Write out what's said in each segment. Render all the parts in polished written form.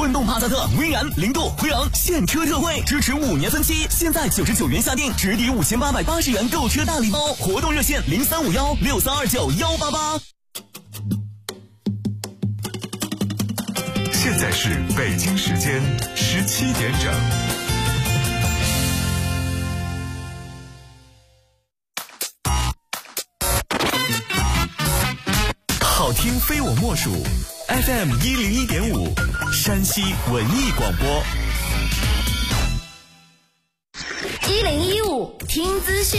混动帕萨特威然0度辉昂现车特惠，支持5年分期，现在99元下定，直抵5880元购车大礼包，活动热线0351632988。 现在是北京时间17点整。好听非我莫属 FM 101.5山西文艺广播。 1015听资讯。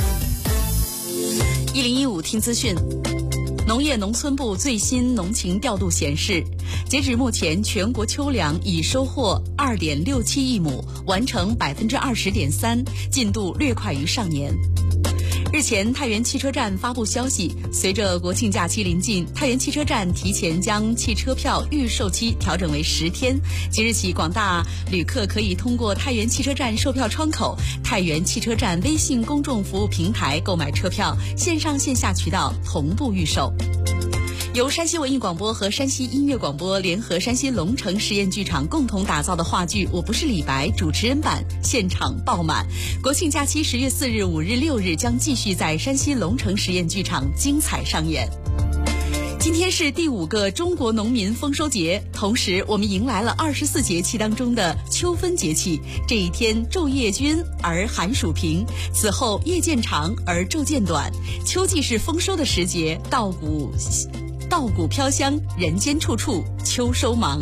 1015听资讯。农业农村部最新农情调度显示，截止目前，全国秋粮已收获2.67亿亩，完成20.3%，进度略快于上年。日前，太原汽车站发布消息，随着国庆假期临近，太原汽车站提前将汽车票预售期调整为10天。即日起，广大旅客可以通过太原汽车站售票窗口、太原汽车站微信公众服务平台购买车票，线上线下渠道同步预售。由山西文艺广播和山西音乐广播联合山西龙城实验剧场共同打造的话剧《我不是李白》主持人版现场爆满。国庆假期10月4日、5日、6日将继续在山西龙城实验剧场精彩上演。今天是第5个中国农民丰收节，同时我们迎来了24节气当中的秋分节气。这一天昼夜均而寒暑平，此后夜渐长而昼渐短。秋季是丰收的时节，稻谷飘香，人间处处秋收忙。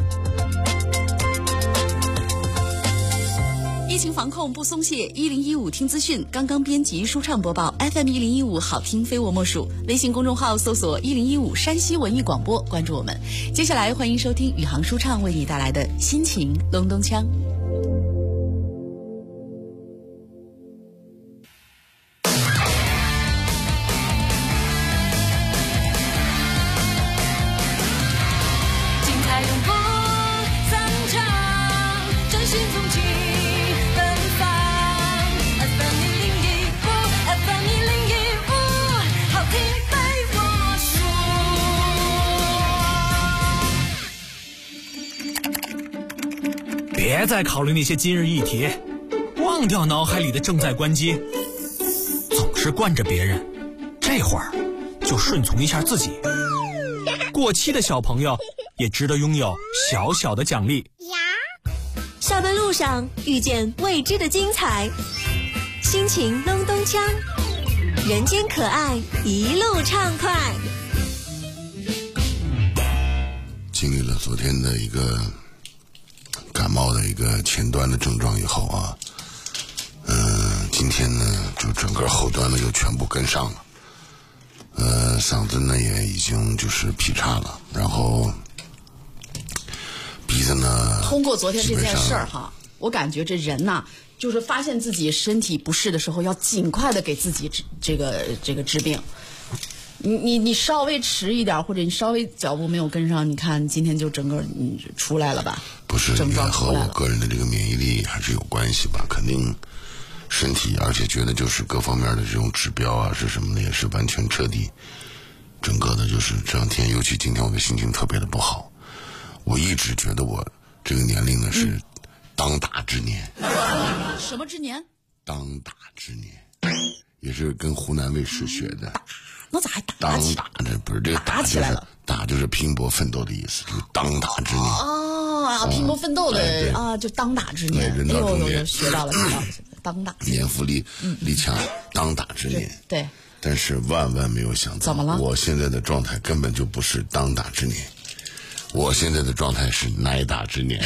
疫情防控不松懈，1015听资讯刚刚编辑舒畅播报 FM 1015好听非我莫属。微信公众号搜索1015山西文艺广播，关注我们。接下来欢迎收听宇航舒畅为你带来的心情隆咚锵。 别再考虑那些今日议题，忘掉脑海里的正在关机，总是惯着别人，这会儿就顺从一下自己。过期的小朋友也值得拥有小小的奖励。 下班路上遇见未知的精彩，心情隆咚锵，人间可爱一路畅快。 经历了昨天的一个感冒的一个前端的症状以后啊，今天呢就整个后端呢就全部跟上了，嗓子呢也已经就是劈叉了，然后鼻子呢， 通过昨天这件事儿哈，我感觉这人呐，就是发现自己身体不适的时候，要尽快的给自己这个治病。你稍微迟一点，或者你稍微脚步没有跟上，你看今天就整个出来了吧？ 不是，应该和我个人的这个免疫力还是有关系吧？肯定身体，而且觉得就是各方面的这种指标啊是什么的，也是完全彻底，整个的就是这两天，尤其今天我的心情特别的不好。我一直觉得我这个年龄呢是当打之年。 什么之年？ 当打之年，也是跟湖南卫视学的。 那咋还打当打？这不是这个打起来了？ 打就是拼搏奋斗的意思，就是当打之年。 拼搏奋斗的啊，就当打之年。 人到中年， 学到了，当打年富力强，当打之年。 对。 但是万万没有想到， 怎么了？ 我现在的状态根本就不是当打之年，我现在的状态是挨打之年。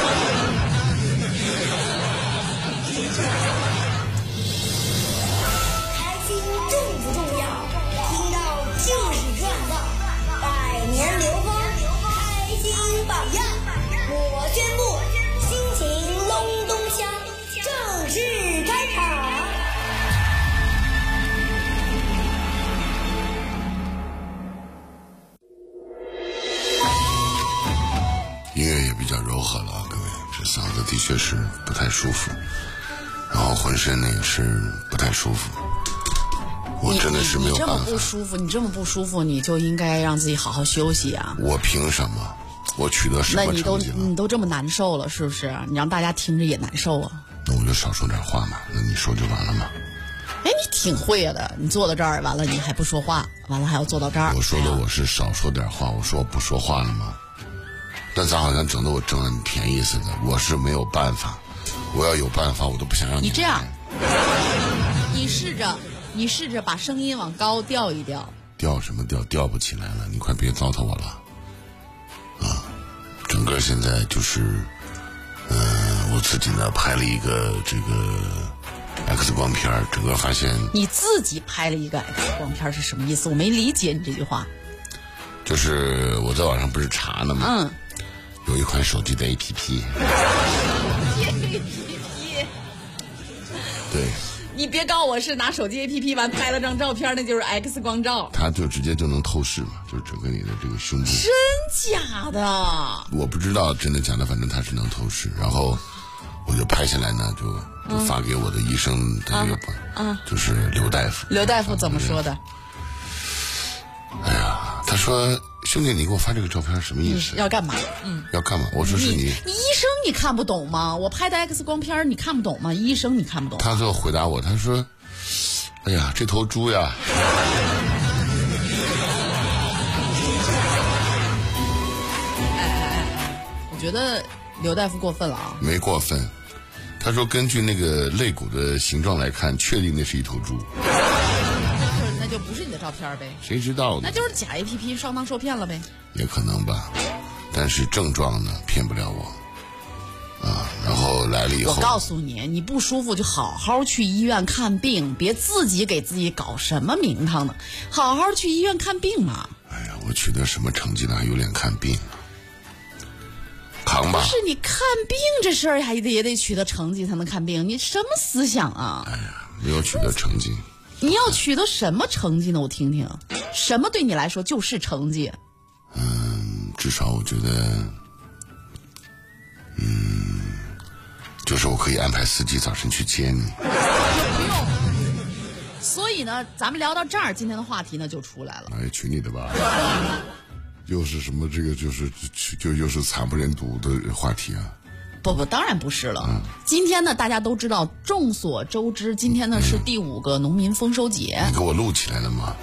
音乐也比较柔和了啊，各位，这嗓子的确是不太舒服，然后浑身呢也是不太舒服，我真的是没有办法。 你这么不舒服，你就应该让自己好好休息啊。 我凭什么？ 我取得什么成绩了？ 你都这么难受了，是不是？你让大家听着也难受啊。 那我就少说点话嘛，那你说就完了嘛。 哎，你挺会的，你坐到这儿完了，你还不说话，完了还要坐到这儿。 我说的我是少说点话，我说我不说话了吗？但咋好像整得我占了你便宜似的？我是没有办法，我要有办法，我都不想让你这样。你试着把声音往高调一调。 调什么调？调不起来了，你快别糟蹋我了。整个现在就是，我自己呢拍了一个这个 X 光片，整个发现。你自己拍了一个 X 光片是什么意思？我没理解你这句话。 就是我在网上不是查呢吗？有一款手机的 APP。对。 你别告我是拿手机 APP 完拍了张照片，那就是 X 光照。 它就直接就能透视嘛，就是整个你的这个胸部。 真假的？ 我不知道真的假的，反正它是能透视。然后我就拍下来呢，就发给我的医生的这个，就是刘大夫。 刘大夫怎么说的？ 哎呀，他说：“兄弟，你给我发这个照片什么意思？ 要干嘛？ 要干嘛？”我说：“是你医生，你看不懂吗？我拍的 X 光片你看不懂吗？医生，你看不懂。” 他最后回答我，他说：“哎呀，这头猪呀。” 我觉得刘大夫过分了啊！ 没过分，他说根据那个肋骨的形状来看，确定那是一头猪。 那就不是你的照片呗？ 谁知道呢？ 那就是假 APP 上当受骗了呗？ 也可能吧，但是症状呢骗不了我。然后来了以后， 我告诉你，你不舒服就好好去医院看病，别自己给自己搞什么名堂呢，好好去医院看病嘛。 哎呀，我取得什么成绩了，还有脸看病？扛吧。 不是你看病这事儿也得取得成绩才能看病，你什么思想啊？ 哎呀，没有取得成绩。 你要取得什么成绩呢？我听听，什么对你来说就是成绩？ 至少我觉得，就是我可以安排司机早晨去接你。 不用。所以呢，咱们聊到这儿，今天的话题呢就出来了。 哎，娶你的吧。又是什么？这个又是惨不忍睹的话题啊！ 不，当然不是了。今天呢，大家都知道，众所周知，今天呢是第5个农民丰收节。 你给我录起来了吗？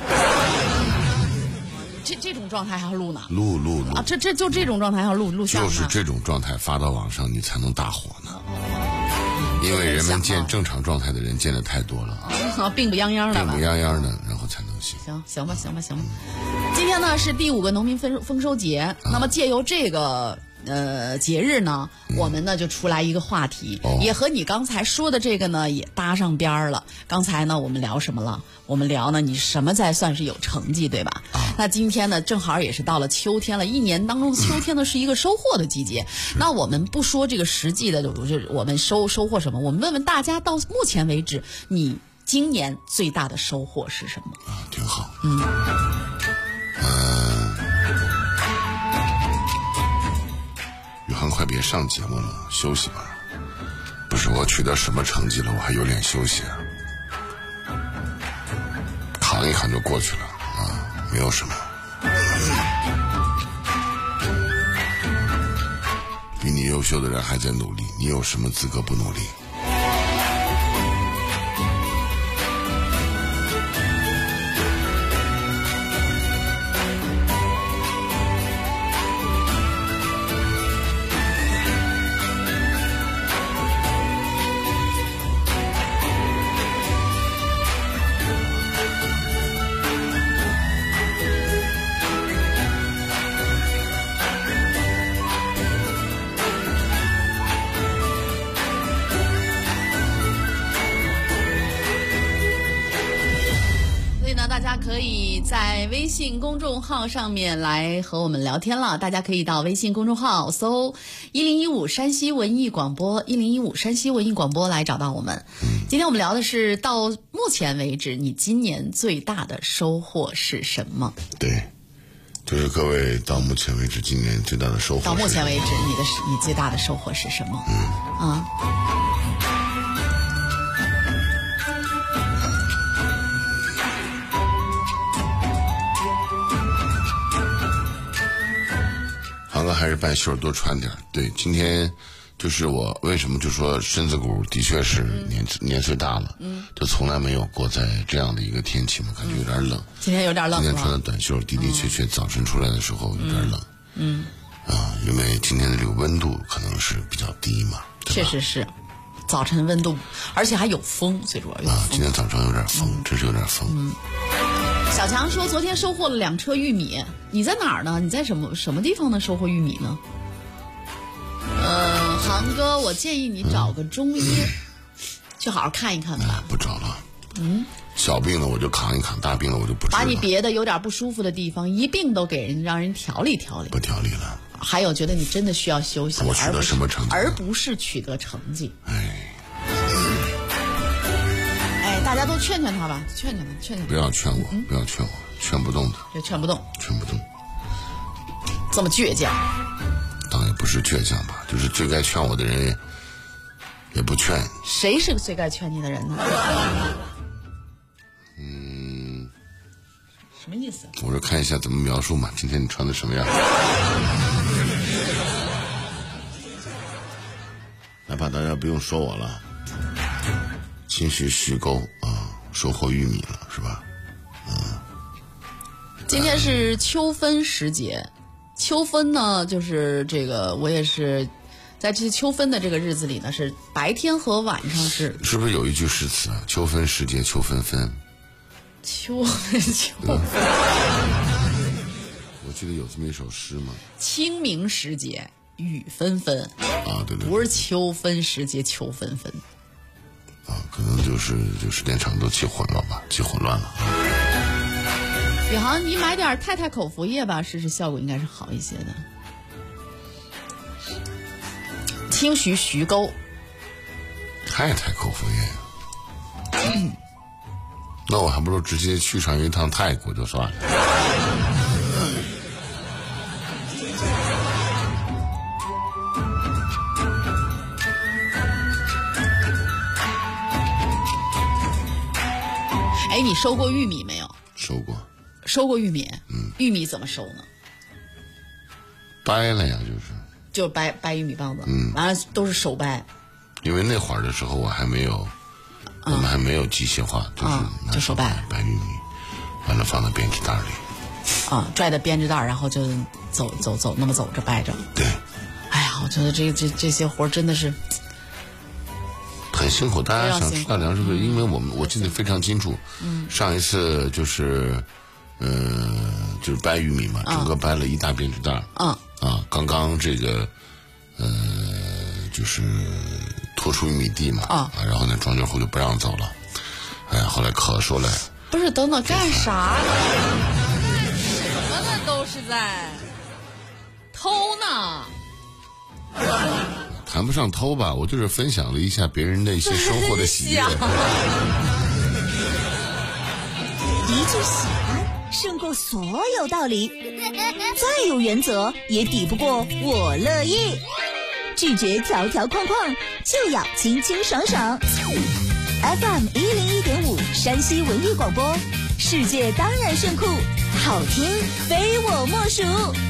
这种状态还要录呢？ 录啊！这种状态还要录像呢？ 就是这种状态发到网上，你才能大火呢。因为人们见正常状态的人见的太多了， 病不殃殃的， 病不殃殃的，然后才能行。 行吧。今天呢是第5个农民丰收节，那么借由这个节日呢，我们呢就出来一个话题，也和你刚才说的这个呢也搭上边儿了。刚才呢我们聊什么了？我们聊呢你什么才算是有成绩，对吧？那今天呢正好也是到了秋天了，一年当中秋天呢是一个收获的季节。那我们不说这个实际的，就是我们收获什么，我们问问大家，到目前为止你今年最大的收获是什么？ 挺好。宇航快别上节目了，休息吧。不是我取得什么成绩了，我还有脸休息啊？扛一扛就过去了啊，没有什么。比你优秀的人还在努力，你有什么资格不努力？ 可以在微信公众号上面来和我们聊天了，大家可以到微信公众号搜1015山西文艺广播，1015山西文艺广播来找到我们。今天我们聊的是到目前为止你今年最大的收获是什么？ 对，就是各位到目前为止今年最大的收获是什么？ 到目前为止你最大的收获是什么？ 航哥还是半袖多穿点。对，今天就是我为什么就说身子骨的确是年岁大了，就从来没有过在这样的一个天气嘛，感觉有点冷。 今天有点冷了。 今天穿的短袖的确早晨出来的时候有点冷。因为今天的这个温度可能是比较低嘛。 确实是，早晨温度，而且还有风，最主要有风。 今天早上有点风，真是有点风。 小强说，昨天收获了2车玉米。你在哪儿呢？你在什么地方呢？收获玉米呢？韩哥，我建议你找个中医，去好好看一看吧。 不找了。小病了我就扛一扛，大病了我就不治了。 把你别的有点不舒服的地方一并都给让人调理调理。 不调理了。 还有，觉得你真的需要休息， 我取得什么成绩？ 而不是取得成绩。大家都劝劝他吧，劝他。 不要劝我，不要劝我，劝不动的。 这劝不动。这么倔强。 当然不是倔强吧，就是最该劝我的人也不劝。 谁是最该劝你的人呢？什么意思？ 我说看一下怎么描述嘛。今天你穿的什么样？来吧，大家不用说我了。清徐徐沟啊，收获玉米了是吧？ 今天是秋分时节，秋分呢，就是这个我也是在这秋分的这个日子里呢，是白天和晚上是不是有一句诗词啊？秋分时节秋纷纷。 秋分。 我记得有这么一首诗吗？ 清明时节雨纷纷啊，对， 不是秋分时节秋纷纷啊，可能就是电厂都起混乱了。 宇航，你买点太太口服液吧，试试效果应该是好一些的。清徐沟， 太太口服液。那我还不如直接去上一趟泰国就算了。 你收过玉米没有？ 收过玉米。玉米怎么收呢？ 掰了呀， 就掰玉米棒子。完了都是手掰。 因为那会儿的时候我们还没有机械化， 就手掰玉米，完了放到编织袋里。 拽的编织袋，然后就走那么走着掰着。 对。 哎呀，我觉得这些活真的是。 很辛苦，大家想知道粮食费，因为我记得非常清楚。上一次就是掰玉米嘛，整个掰了一大编织袋。刚刚这个就是拖出玉米地嘛。然后呢，庄稼户就不让走了。后来可说了， 不是等等干啥呢？什么呢？都是在偷呢。 谈不上偷吧，我就是分享了一下别人的一些收获的喜悦。 一句喜欢胜过所有道理，再有原则也抵不过我乐意。拒绝条条框框，就要清清爽爽。FM 101.5山西文艺广播，世界当然炫酷，好听非我莫属。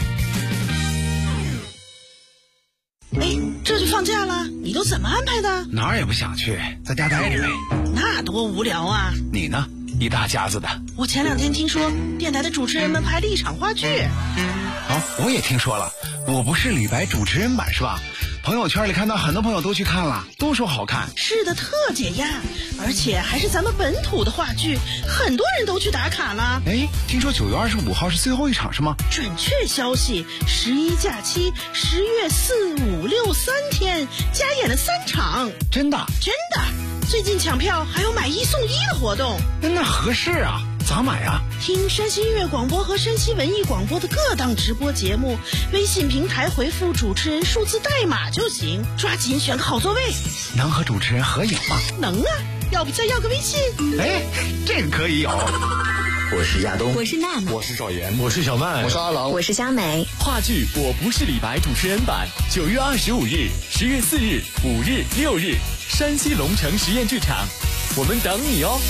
这就放假了，你都怎么安排的？ 哪儿也不想去，在家待着呗。 那多无聊啊！ 你呢？一大家子的。 我前2天听说电台的主持人们拍了一场话剧。 我也听说了，我不是李白主持人版是吧？朋友圈里看到很多朋友都去看了，都说好看。 是的，特解压，而且还是咱们本土的话剧，很多人都去打卡了。 听说9月25号是最后一场是吗？ 准确消息，11假期10月4、5、6 3天加演了3场。 真的？ 真的，最近抢票还有买1送1的活动。 那合适啊，咋买啊？ 听山西音乐广播和山西文艺广播的各档直播节目，微信平台回复主持人数字代码就行，抓紧选个好座位。 能和主持人合影吗？ 能啊，要不再要个微信？ 这个可以有。 我是亚东， 我是娜娜， 我是赵岩， 我是小麦， 我是阿郎， 我是佳美。 话剧《我不是李白》主持人版，9月25日、10月4日、5日、6日，山西龙城实验剧场，我们等你哦。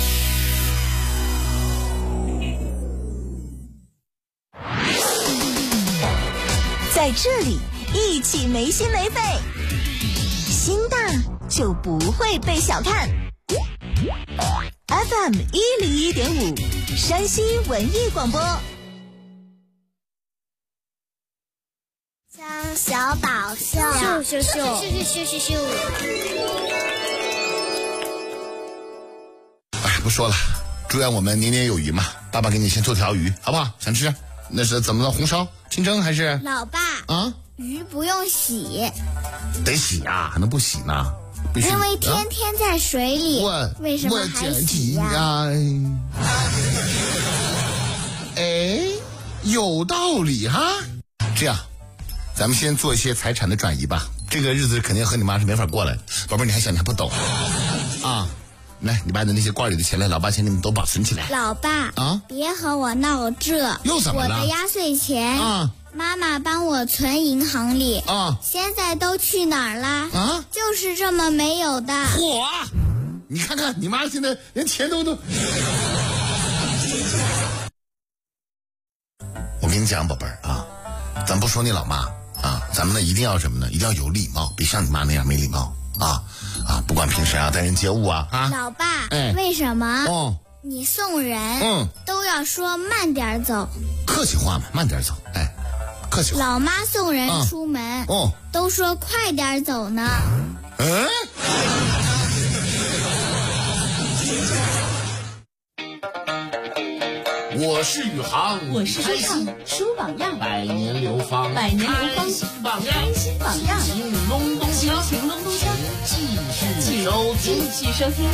在这里一起没心没肺，心大就不会被小看。FM 101.5，山西文艺广播。 张小宝秀，咻咻咻，咻咻咻咻咻。 哎，不说了，祝愿我们年年有余嘛。爸爸给你先做条鱼，好不好？想吃？那是怎么了？红烧、清蒸还是？ 老爸啊， 鱼不用洗， 得洗啊，还能不洗呢？必须， 因为天天在水里，为什么还洗呀？ 哎，有道理哈。这样，咱们先做一些财产的转移吧。这个日子肯定和你妈是没法过来的，宝贝，你还小，你还不懂啊。来，你把你的那些罐里的钱来，老爸先给你们都保存起来。 老爸啊，别和我闹这， 又怎么了？ 我的压岁钱啊，妈妈帮我存银行里啊，现在都去哪儿了？啊，就是这么没有的。 嚯！你看看你妈现在连钱都……我跟你讲，宝贝儿啊，咱不说你老妈啊，咱们呢一定要什么呢？一定要有礼貌，别像你妈那样没礼貌啊！不管平时啊，待人接物啊。 老爸，为什么你送人都要说慢点走？ 客气话嘛，慢点走，哎，客气话。 老妈送人出门都说快点走呢。 我是宇航， 我是舒畅，书榜样， 百年流芳， 百年流芳，开心榜样， 情隆咚锵， 情隆咚锵，继续收听。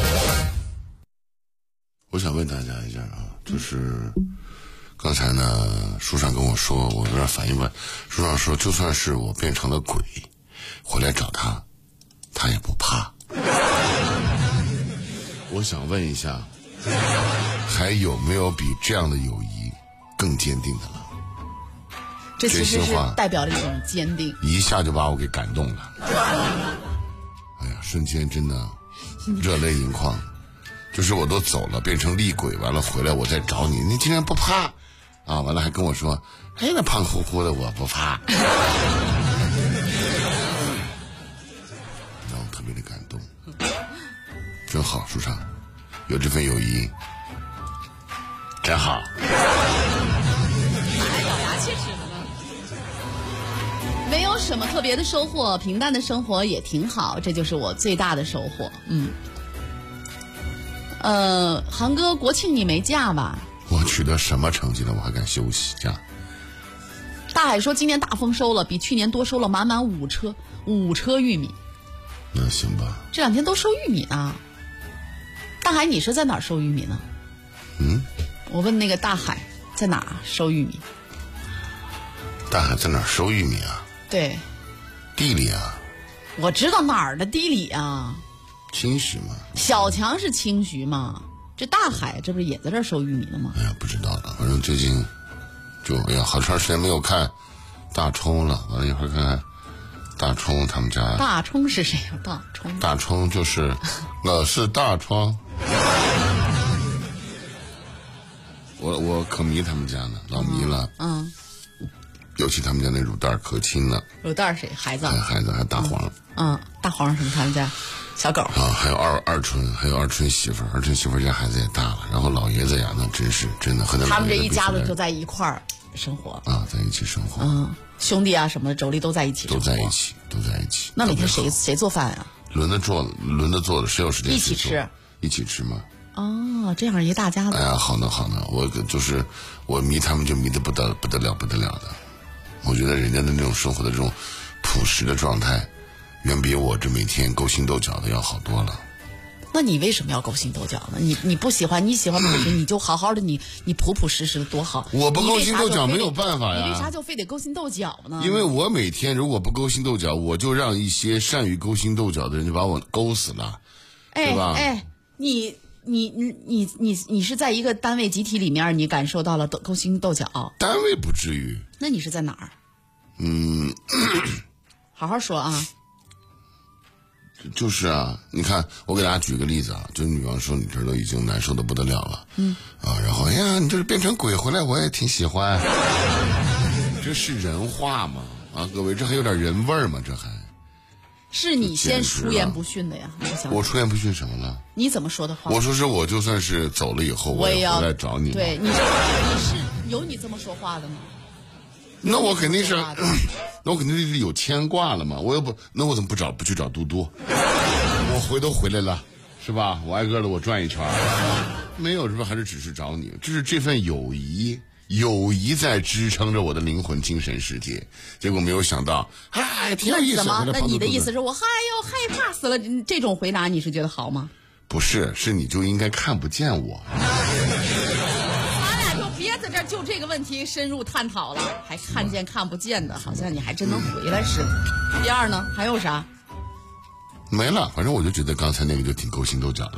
我想问大家一下啊，就是刚才呢，书上跟我说，我有点反应过来。书上说，就算是我变成了鬼，回来找他，他也不怕。我想问一下，还有没有比这样的友谊更坚定的了？ 这其实是代表了一种坚定， 一下就把我给感动了。哎呀，瞬间真的热泪盈眶。就是我都走了，变成厉鬼，完了回来我再找你，你竟然不怕啊！完了还跟我说，哎，那胖乎乎的我不怕，让我特别的感动，真好，书上有这份友谊，真好。 还咬牙切齿的呢。没有什么特别的收获，平淡的生活也挺好，这就是我最大的收获。航哥，国庆你没假吧？ 我取得什么成绩了？我还敢休息假？ 大海说今年大丰收了，比去年多收了满满5车玉米。 那行吧。 这2天都收玉米呢。大海，你是在哪儿收玉米呢？我问那个大海在哪儿收玉米？ 大海在哪儿收玉米啊？ 对， 地里啊。 我知道哪儿的地里啊。 清徐嘛， 小强是清徐嘛，这大海这不是也在这儿收玉米呢吗？ 哎呀，不知道了，反正最近就哎呀，好长时间没有看大冲了，完了一会儿看看大冲他们家。 大冲是谁呀？大冲就是我是大冲。我可迷他们家呢，老迷了。尤其他们家那乳蛋可亲了。 乳蛋谁？孩子？ 孩子还大黄。 大黄什么？他们家小狗啊，还有二春，还有二春媳妇儿家孩子也大了，然后老爷子呀，那真的和他们这一家子就在一块儿生活啊，在一起生活。 兄弟啊什么的妯娌都在一起， 都在一起。 那每天谁做饭啊？ 轮着做的，谁有时间一起吃？ 一起吃吗？ 哦，这样一大家子。 哎呀，好呢，我迷他们就迷得不得了的。我觉得人家的那种生活的这种朴实的状态，远比我这每天勾心斗角的要好多了。 那你为什么要勾心斗角呢？你不喜欢，你喜欢朴实，你就好好的，你朴实的多好。 我不勾心斗角没有办法呀。 你为啥就非得勾心斗角呢？ 因为我每天如果不勾心斗角，我就让一些善于勾心斗角的人就把我勾死了，对吧？ 你是在一个单位集体里面，你感受到了勾心斗角？ 单位不至于。 那你是在哪儿？好好说啊。 就是啊，你看，我给大家举个例子啊，就女王说你这都已经难受的不得了了，然后哎呀，你这变成鬼回来，我也挺喜欢。 这是人话吗？啊，各位，这还有点人味儿吗？这还是你先出言不逊的呀！ 我出言不逊什么了？ 你怎么说的话？ 我说是我就算是走了以后，我也回来找你。 对，你是有你这么说话的吗？ 那我肯定是，那我肯定是有牵挂了嘛。我又不，那我怎么不去找嘟嘟？我回来了，是吧？我挨个的我转一圈，没有是吧？还是只是找你？这份友谊在支撑着我的灵魂精神世界。结果没有想到，哎，挺有意思。 怎么？那你的意思是我害怕死了？这种回答你是觉得好吗？ 不是，是你就应该看不见我。 咱俩就别在这儿就这个问题深入探讨了，还看见看不见的，好像你还真能回来似的。第二呢，还有啥？ 没了，反正我就觉得刚才那个就挺勾心斗角的。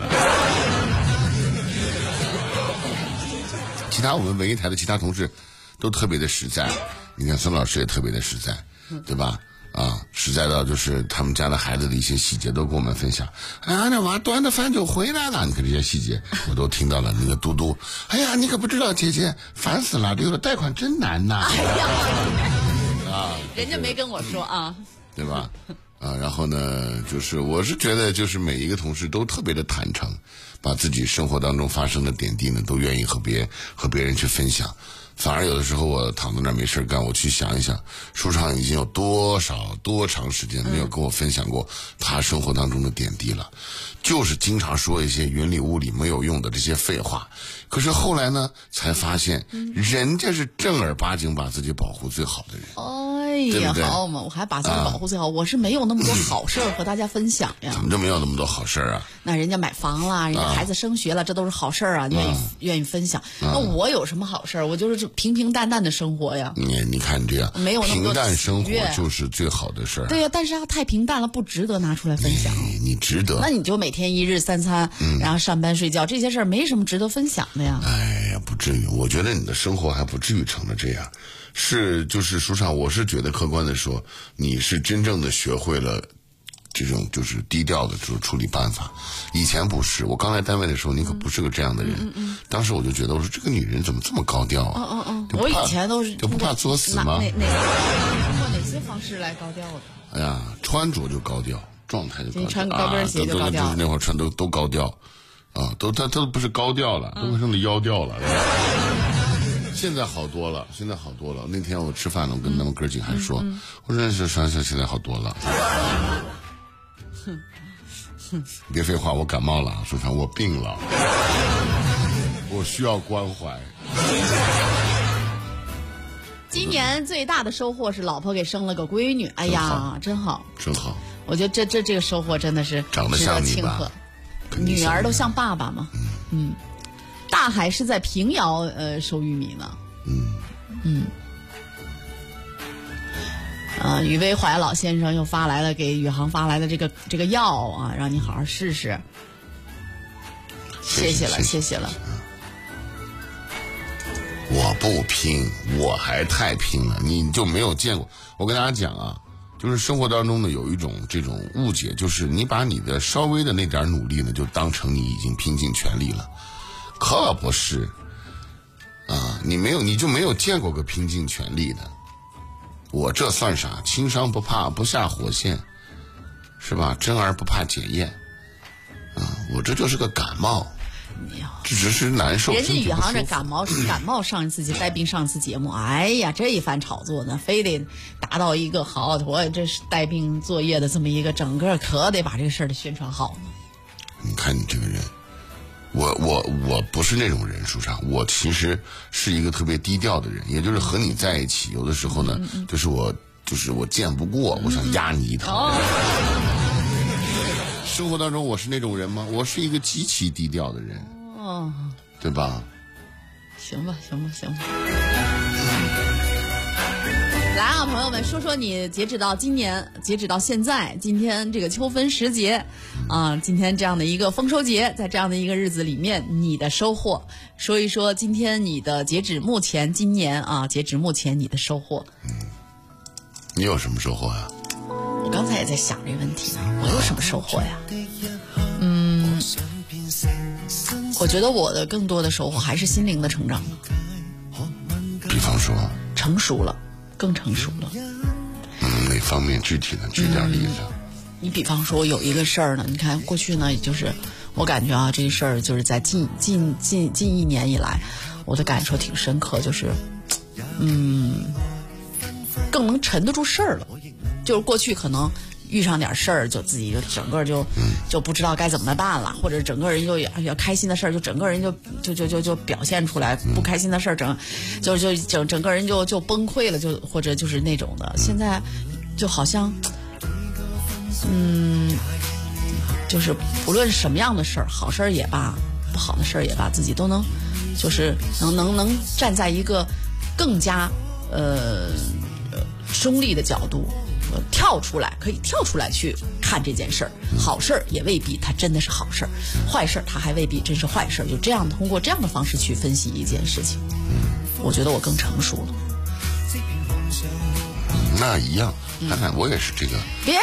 其他我们文艺台的其他同事都特别的实在，你看孙老师也特别的实在，对吧？啊，实在到就是他们家的孩子的一些细节都跟我们分享。啊，那娃端着饭就回来了，你看这些细节我都听到了。那个嘟嘟，哎呀，你可不知道，姐姐烦死了，这个贷款真难呐。啊， 人家没跟我说啊， 对吧？啊，然后呢，就是我是觉得，就是每一个同事都特别的坦诚，把自己生活当中发生的点滴呢，都愿意和别人去分享。反而有的时候我躺在那儿没事干，我去想一想，书上已经有多长时间没有跟我分享过他生活当中的点滴了，就是经常说一些云里雾里没有用的这些废话。可是后来呢，才发现人家是正儿八经把自己保护最好的人。 哎呀， 对好嘛，我还把自己保护最好，我是没有那么多好事和大家分享呀。 怎么就没有那么多好事啊？ 那人家买房了，人家孩子升学了，这都是好事啊，愿意分享。那我有什么好事？我就是平平淡淡的生活呀。 你看你这样， 没有那么多平淡生活就是最好的事儿。 对呀，但是它太平淡了，不值得拿出来分享。 你值得？ 那你就每天一日三餐，然后上班睡觉，这些事儿没什么值得分享的呀。 哎呀，不至于，我觉得你的生活还不至于成了这样。就是书上，我是觉得客观的说，你是真正的学会了这种就是低调的这种处理办法。以前不是，我刚来单位的时候，你可不是个这样的人。当时我就觉得，我说这个女人怎么这么高调啊？ 我以前都是就不怕作死吗？ 通过哪些方式来高调的？ 哎呀，穿着就高调，状态就高调， 穿高跟鞋就高调， 就是那会儿穿都高调，啊，他都不是高调了，都成了腰调了。现在好多了，那天我吃饭了，我跟他们哥几个还说，我说现在好多了。别废话，我感冒了，说唱我病了，我需要关怀。 今年最大的收获是老婆给生了个闺女，哎呀，真好。我觉得这个收获真的是长得像你吧？ 女儿都像爸爸嘛。大海是在平遥收玉米呢。于威怀老先生又发来了给宇航发来的这个药啊，让你好好试试。谢谢了。 我不拼，我还太拼了，你就没有见过。我跟大家讲啊，就是生活当中呢有一种这种误解，就是你把你的稍微的那点努力呢，就当成你已经拼尽全力了，可不是啊！你就没有见过个拼尽全力的。我这算啥？轻伤不怕不下火线，是吧？真儿不怕检验啊！我这就是个感冒。这只是难受。 人家宇航这感冒上一次带病上一次节目，哎呀，这一番炒作呢，非得达到一个好，我这是带病作业的这么一个，整个可得把这个事儿的宣传好呢。 你看你这个人，我不是那种人，书上我其实是一个特别低调的人，也就是和你在一起，有的时候呢，就是我见不过，我想压你一头。生活当中我是那种人吗？我是一个极其低调的人，对吧？ 行吧。来啊，朋友们，说说你截止到现在，今天这个秋分时节啊，今天这样的一个丰收节，在这样的一个日子里面，你的收获，说一说今天你的今年截止目前你的收获。 你有什么收获啊？ 我刚才也在想这个问题呢，我有什么收获呀？我觉得我的更多的收获还是心灵的成长。 比方说， 成熟了。 更成熟了。 哪方面具体的举点例子？ 你比方说有一个事儿呢，你看过去呢，也就是我感觉啊，这个事儿就是在近1年以来，我的感受挺深刻，就是更能沉得住事儿了。就是过去可能遇上点事儿，就自己就整个就不知道该怎么办了，或者整个人就要开心的事儿，就整个人就表现出来；不开心的事儿，整个人就崩溃了，就或者就是那种的。现在就好像就是不论什么样的事儿，好事儿也罢，不好的事儿也罢，自己都能就是能站在一个更加中立的角度。可以跳出来去看这件事儿，好事儿也未必它真的是好事儿，坏事儿它还未必真是坏事儿，就这样通过这样的方式去分析一件事情，我觉得我更成熟了。 那一样，看看我也是这个。 别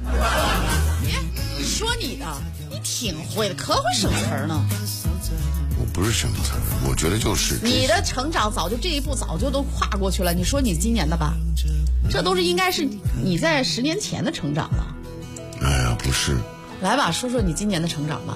说你的，你挺会的，可会省词儿呢。 我不是省词儿，我觉得就是你的成长早就这一步早就都跨过去了。你说你今年的吧，这都是应该是你在10年前的成长了。 哎呀，不是。 来吧，说说你今年的成长吧。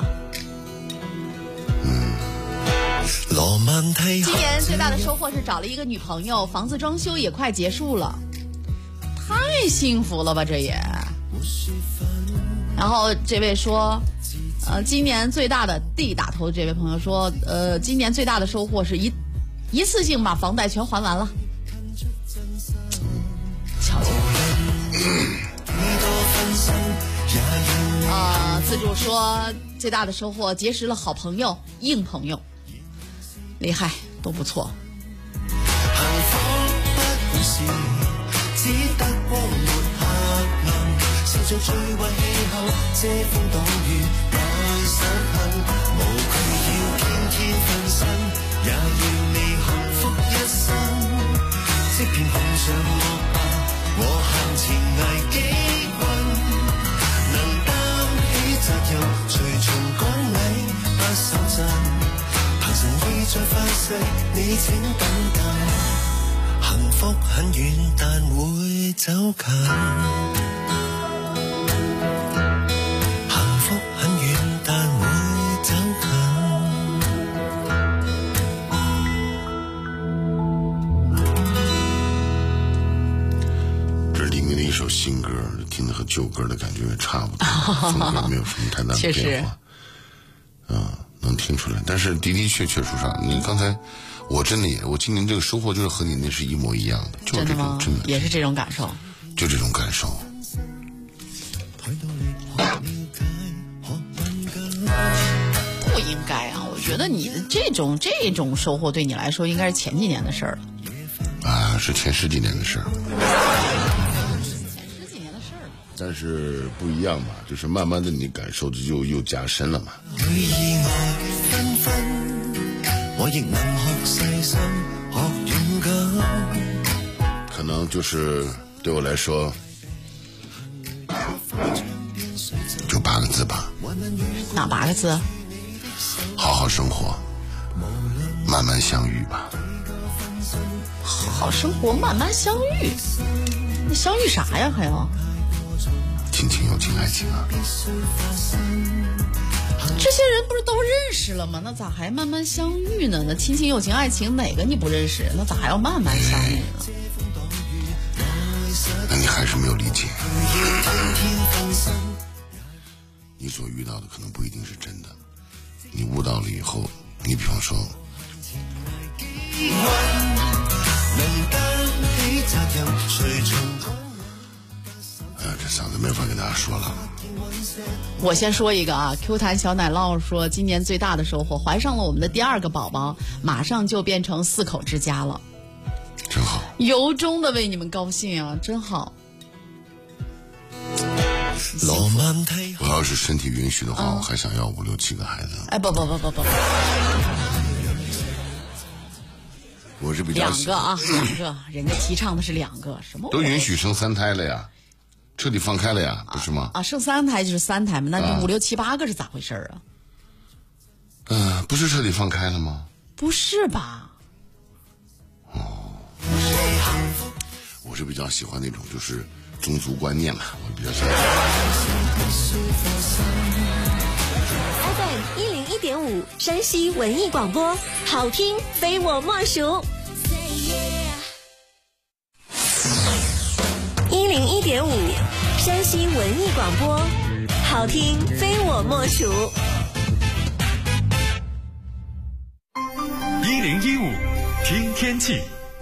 今年最大的收获是找了一个女朋友，房子装修也快结束了，太幸福了吧这也。然后这位说今年最大的 D 打头的这位朋友说今年最大的收获是一次性把房贷全还完了。瞧瞧自助说最大的收获结识了好朋友硬朋友，厉害，都不错。做最為氣候遮風擋雨來手恨無懼要天天分身也要你幸福一生即便碰上惡霸和行前危機困能擔起責任隨從講禮不手震憑誠意再發誓你請等等幸福很遠但會走近一首新歌听得和旧歌的感觉也差不多，风格没有什么太大的变化，能听出来。但是的确说啥，你刚才我真的我今年这个收获就是和你那是一模一样的，就是这种真的也是这种感受， 就这种感受。 不应该啊！我觉得你的这种收获对你来说应该是前几年的事儿了。 啊，是前10几年的事儿。但是不一样嘛，就是慢慢的你感受的就又加深了嘛。可能就是对我来说就8个字吧。 哪8个字？ 好好生活，慢慢相遇吧。 好好生活，慢慢相遇。你相遇啥呀？还要？ 亲情友情爱情啊， 这些人不是都认识了吗？那咋还慢慢相遇呢？那亲情友情爱情哪个你不认识？那咋还要慢慢相遇呢？ 那你还是没有理解，你所遇到的可能不一定是真的，你悟到了以后，你比方说这嗓子没法跟大家说了。 我先说一个啊 ，Q 弹小奶酪说，今年最大的收获，怀上了我们的第2个宝宝，马上就变成4口之家了， 真好， 由衷的为你们高兴啊，真好。 我要是身体允许的话，我还想要5、6、7个孩子。 哎，不， 我是比较 2个啊，2个，人家提倡的是2个，什么都允许生3胎了呀，彻底放开了呀，不是吗？ 生3胎就是3胎嘛，那你5、6、7、8个是咋回事啊？不是彻底放开了吗？ 不是吧？ 我我是比较喜欢那种就是宗族观念嘛，我比较喜欢。 FM 101.5山西文艺广播，好听非我莫属。101.5山西文艺广播，好听非我莫属。 1015听天气。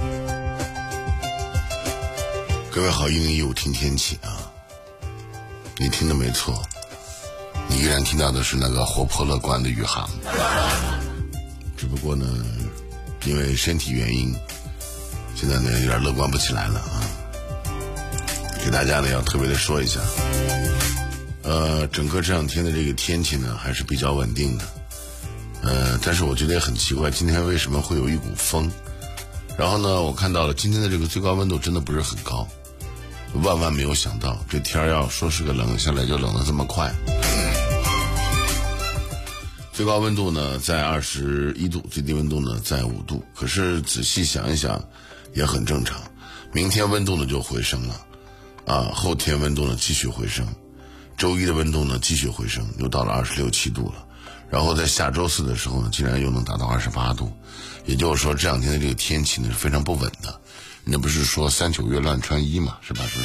各位好，1015听天气啊，你听的没错，你依然听到的是那个活泼乐观的宇航，只不过呢，因为身体原因，现在呢有点乐观不起来了啊。给大家呢要特别的说一下，整个这两天的这个天气呢还是比较稳定的，但是我觉得也很奇怪，今天为什么会有一股风？然后呢，我看到了今天的这个最高温度真的不是很高，万万没有想到这天要说是个冷下来就冷得这么快。最高温度呢在21度，最低温度呢在5度。可是仔细想一想也很正常，明天温度呢就回升了啊，后天温度呢继续回升，周一的温度呢继续回升，又到了26、7度了。然后在下周四的时候呢，竟然又能达到28度，也就是说这两天的这个天气呢是非常不稳的。那不是说3、9月乱穿衣嘛，是吧？是不是？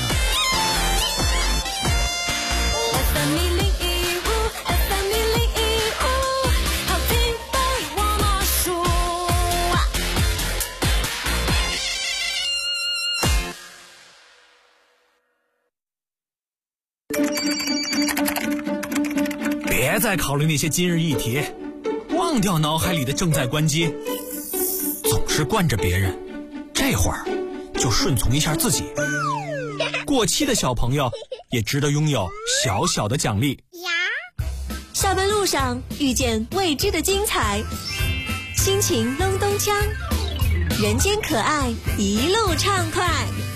别再考虑那些今日议题，忘掉脑海里的正在关机，总是惯着别人，这会儿就顺从一下自己。过期的小朋友也值得拥有小小的奖励。 下班路上遇见未知的精彩，心情隆咚锵，人间可爱一路畅快。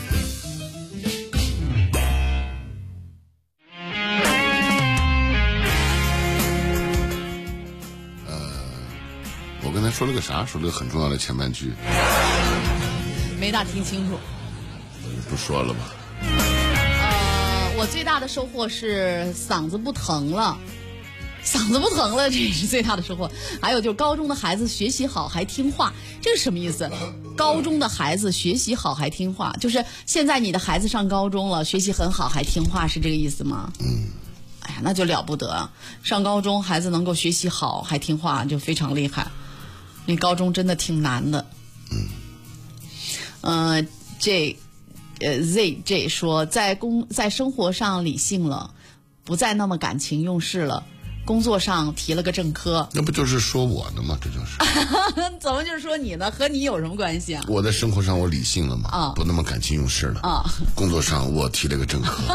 我跟他说了个啥？说了个很重要的前半句， 没大听清楚。 不说了吧。 我最大的收获是嗓子不疼了，嗓子不疼了，这也是最大的收获。还有就是高中的孩子学习好还听话，这是什么意思？高中的孩子学习好还听话，就是现在你的孩子上高中了，学习很好还听话，是这个意思吗？哎呀，那就了不得，上高中孩子能够学习好还听话就非常厉害。你高中真的挺难的。ZJ 说在生活上理性了，不再那么感情用事了，工作上提了个正科。 那不就是说我的吗？这就是怎么就是说你呢？和你有什么关系啊？ 我在生活上我理性了嘛，不那么感情用事了啊。工作上我提了个正科。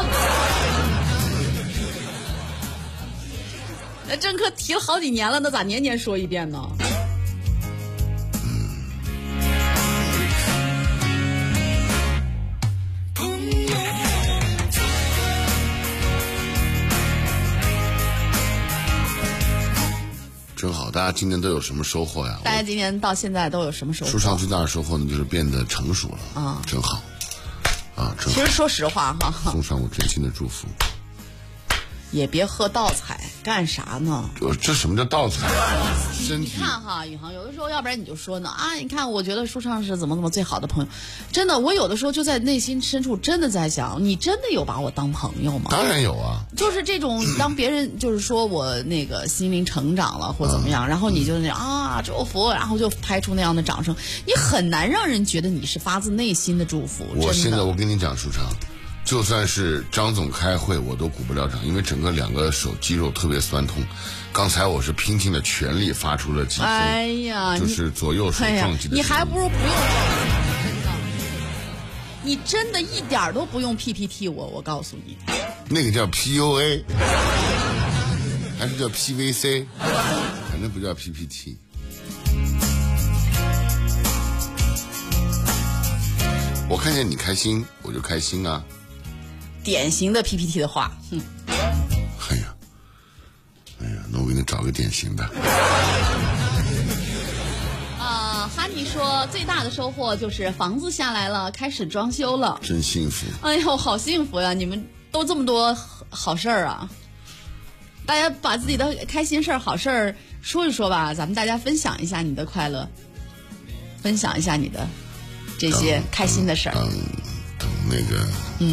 那正科提了好几年了，那咋年年说一遍呢？ 真好，大家今年都有什么收获呀？ 大家今年到现在都有什么收获？ 书上最大的收获呢，就是变得成熟了啊，真好啊，真好。 其实说实话哈， 送上我真心的祝福。 也别喝倒彩，干啥呢？ 这什么叫倒彩？ 你看哈，宇航，有的时候要不然你就说呢啊，你看，我觉得书上是怎么最好的朋友，真的，我有的时候就在内心深处真的在想，你真的有把我当朋友吗？ 当然有啊， 就是这种当别人就是说我那个心灵成长了或怎么样，然后你就那啊祝福，然后就拍出那样的掌声，你很难让人觉得你是发自内心的祝福。 我现在我跟你讲，舒畅。就算是张总开会，我都鼓不了掌，因为整个2个手肌肉特别酸痛。刚才我是拼尽了全力发出了几声， 哎呀， 就是左右手撞击的声音。 你还不如不用撞击，真的，你真的一点都不用 PPT 我告诉你， 那个叫 PUA， 还是叫 PVC， 反正不叫 PPT。我看见你开心，我就开心啊。 典型的 PPT 的话， 哎呀，那我给你找个典型的。 哈尼你说最大的收获就是房子下来了，开始装修了， 真幸福。 哎呦，好幸福呀！你们都这么多好事儿啊！大家把自己的开心事儿、好事儿说一说吧，咱们大家分享一下你的快乐，分享一下你的这些开心的事儿。 等那个，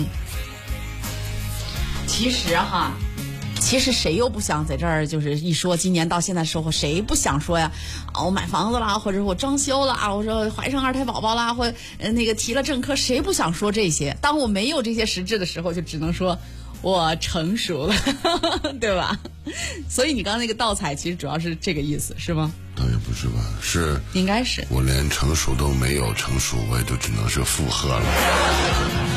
其实谁又不想在这儿就是一说今年到现在收获，谁不想说呀？我买房子啦，或者我装修啦，我说怀上2胎宝宝啦，或那个提了正科，谁不想说这些？当我没有这些实质的时候，就只能说我成熟了，对吧？所以你刚刚那个倒彩，其实主要是这个意思，是吗？ 倒也不是吧，是应该是我连成熟都没有成熟，我也就只能是附和了。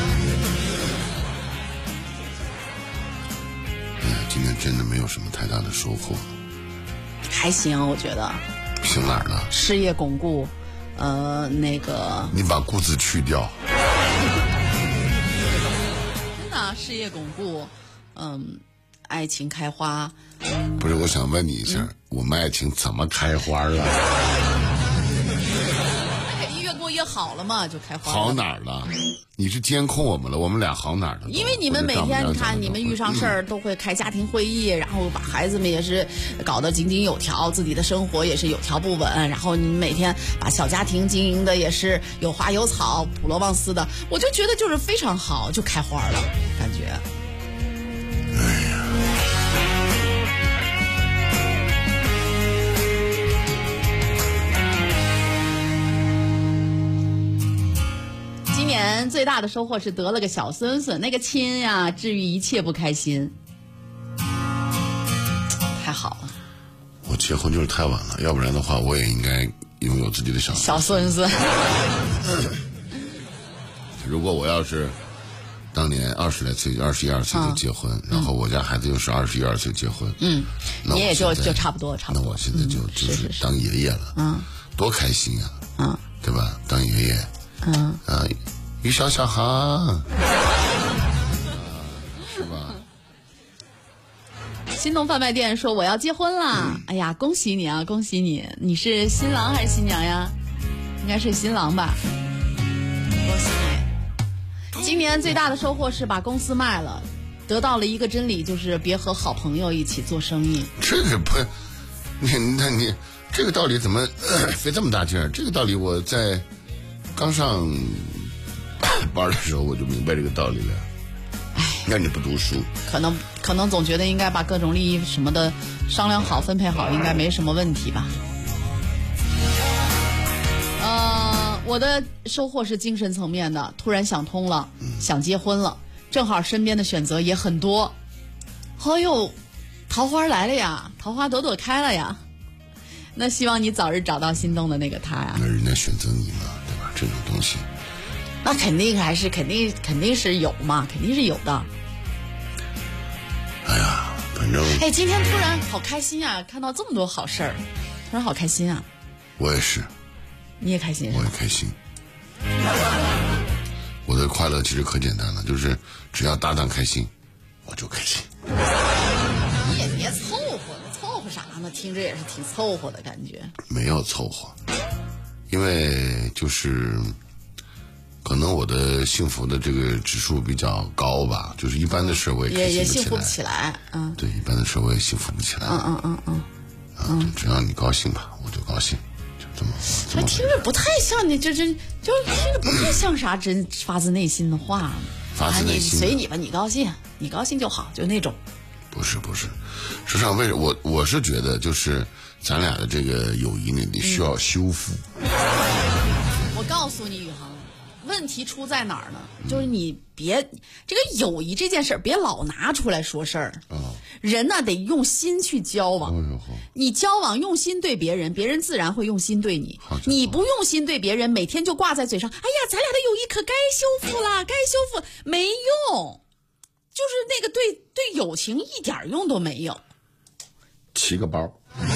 今天真的没有什么太大的收获， 还行，我觉得。 行哪儿了？ 事业巩固，那个。 你把"固"字去掉。 真的，事业巩固，爱情开花。 不是，我想问你一下，我们爱情怎么开花了？ 那肯定越过越好了嘛，就开花了。 好哪儿了？你是监控我们了，我们俩好哪儿了？ 因为你们每天，你看你们遇上事儿都会开家庭会议，然后把孩子们也是搞得井井有条，自己的生活也是有条不紊，然后你每天把小家庭经营的也是有花有草，普罗旺斯的，我就觉得就是非常好，就开花了，感觉。 哎呀。 今年最大的收获是得了个小孙孙，那个亲呀，治愈一切不开心，太好了。 我结婚就是太晚了，要不然的话，我也应该拥有自己的小孙子。 如果我要是当年20来岁、21、22岁就结婚，然后我家孩子又是21、22岁结婚， 你也就差不多。 那我现在就是当爷爷了，多开心啊，对吧？当爷爷，于小航，是吧？ 心动贩卖店说我要结婚啦！哎呀，恭喜你啊，恭喜你！你是新郎还是新娘呀？应该是新郎吧。恭喜你！今年最大的收获是把公司卖了，得到了一个真理，就是别和好朋友一起做生意。 这个不，你这个道理怎么费这么大劲儿？这个道理我在刚上班的时候我就明白这个道理了。那你不读书， 可能总觉得应该把各种利益什么的商量好、分配好，应该没什么问题吧。我的收获是精神层面的，突然想通了，想结婚了，正好身边的选择也很多。哎呦，桃花来了呀，桃花朵朵开了呀。那希望你早日找到心动的那个他呀。 那人家选择你嘛，对吧？这种东西， 那肯定是有嘛，肯定是有的。 哎呀，反正今天突然好开心啊，看到这么多好事儿，突然好开心啊。 我也是。 你也开心？ 我也开心。我的快乐其实可简单了，就是只要搭档开心，我就开心。 你也别凑合啥呢？听着也是挺凑合的感觉。 没有凑合，因为就是可能我的幸福的这个指数比较高吧，就是一般的事我也幸福不起来。 对，一般的事我也幸福不起来。只要你高兴吧，我就高兴。 这听着不太像你，就听着不太像啥真发自内心的话。 发自内心， 你随你吧，你高兴就好，就那种。 不是，实际上我是觉得，就是咱俩的这个友谊呢，你需要修复。 我告诉你，宇航，问题出在哪儿呢？就是你别这个友谊这件事儿，别老拿出来说事儿。人呢得用心去交往，你交往用心对别人，别人自然会用心对你。你不用心对别人，每天就挂在嘴上，哎呀，咱俩的友谊可该修复了，该修复，没用，就是那个对友情一点用都没有。 骑个包，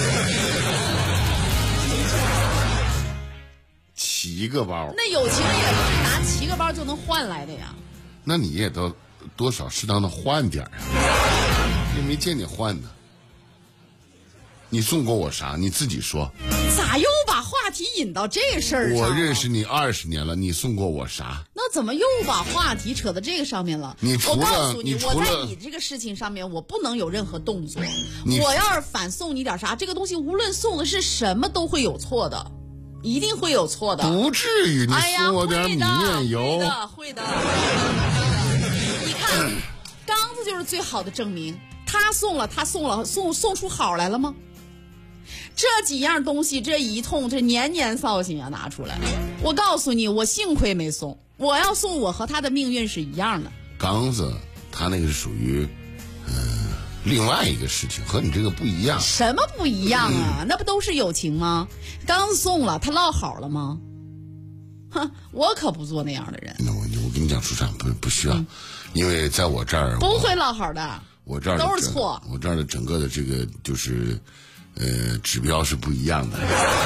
骑个包， 那友情也不是拿骑个包就能换来的呀。 那你也都多少适当的换点呀。也没见你换呢，你送过我啥？你自己说。 咋又把话题引到这事儿上。 我认识你20年了，你送过我啥？ 那怎么又把话题扯到这个上面了？我告诉你，我在你这个事情上面，我不能有任何动作。我要是反送你点啥，这个东西无论送的是什么，都会有错的，一定会有错的。 不至于，你送我点米面油。 会的。你看，刚子就是最好的证明。他送了，送出好来了吗？这几样东西，这一通，这年年操心啊，拿出来。我告诉你，我幸亏没送。我要送，我和他的命运是一样的。 刚子，他那个是属于，另外一个事情，和你这个不一样。 什么不一样啊？那不都是友情吗？刚送了，他落好了吗？哼，我可不做那样的人。 那我跟你讲，处长不需要，因为在我这儿不会落好的。 我这儿都是错。 我这儿的整个的这个就是，指标是不一样的。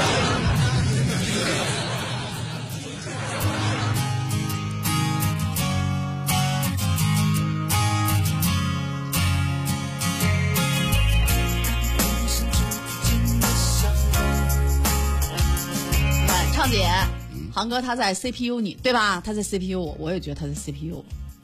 畅姐，航哥他在 CPU 你对吧？他在 CPU 我也觉得他在 CPU。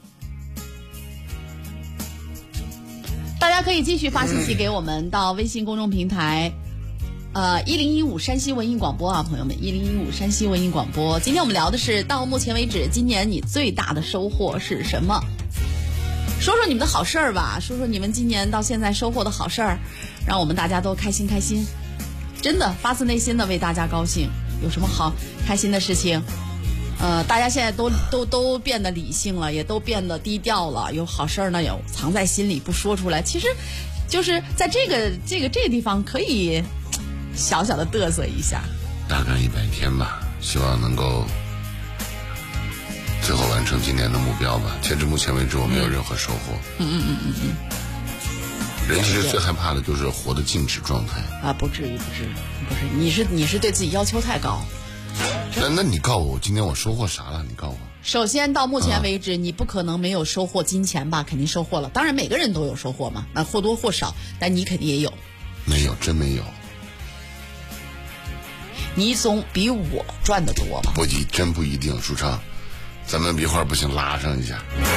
大家可以继续发信息给我们到微信公众平台，1015山西文艺广播啊，朋友们，1015山西文艺广播。今天我们聊的是到目前为止，今年你最大的收获是什么？说说你们的好事儿吧，说说你们今年到现在收获的好事儿，让我们大家都开心开心。真的发自内心的为大家高兴。有什么好开心的事情？大家现在都变得理性了，也都变得低调了。有好事儿呢，也藏在心里不说出来。其实，就是在这个地方可以小小的嘚瑟一下。 大概100天吧，希望能够最后完成今年的目标吧。截至目前为止，我没有任何收获。人其实最害怕的就是活的静止状态啊！不至于，你是对自己要求太高。 那你告诉我，今天我收获啥了？你告诉我。 首先到目前为止，你不可能没有收获金钱吧？肯定收获了。当然每个人都有收获嘛，那或多或少，但你肯定也有。 没有，真没有。 你总比我赚得多吧？ 真不一定，舒畅，咱们一会儿不行拉上一下。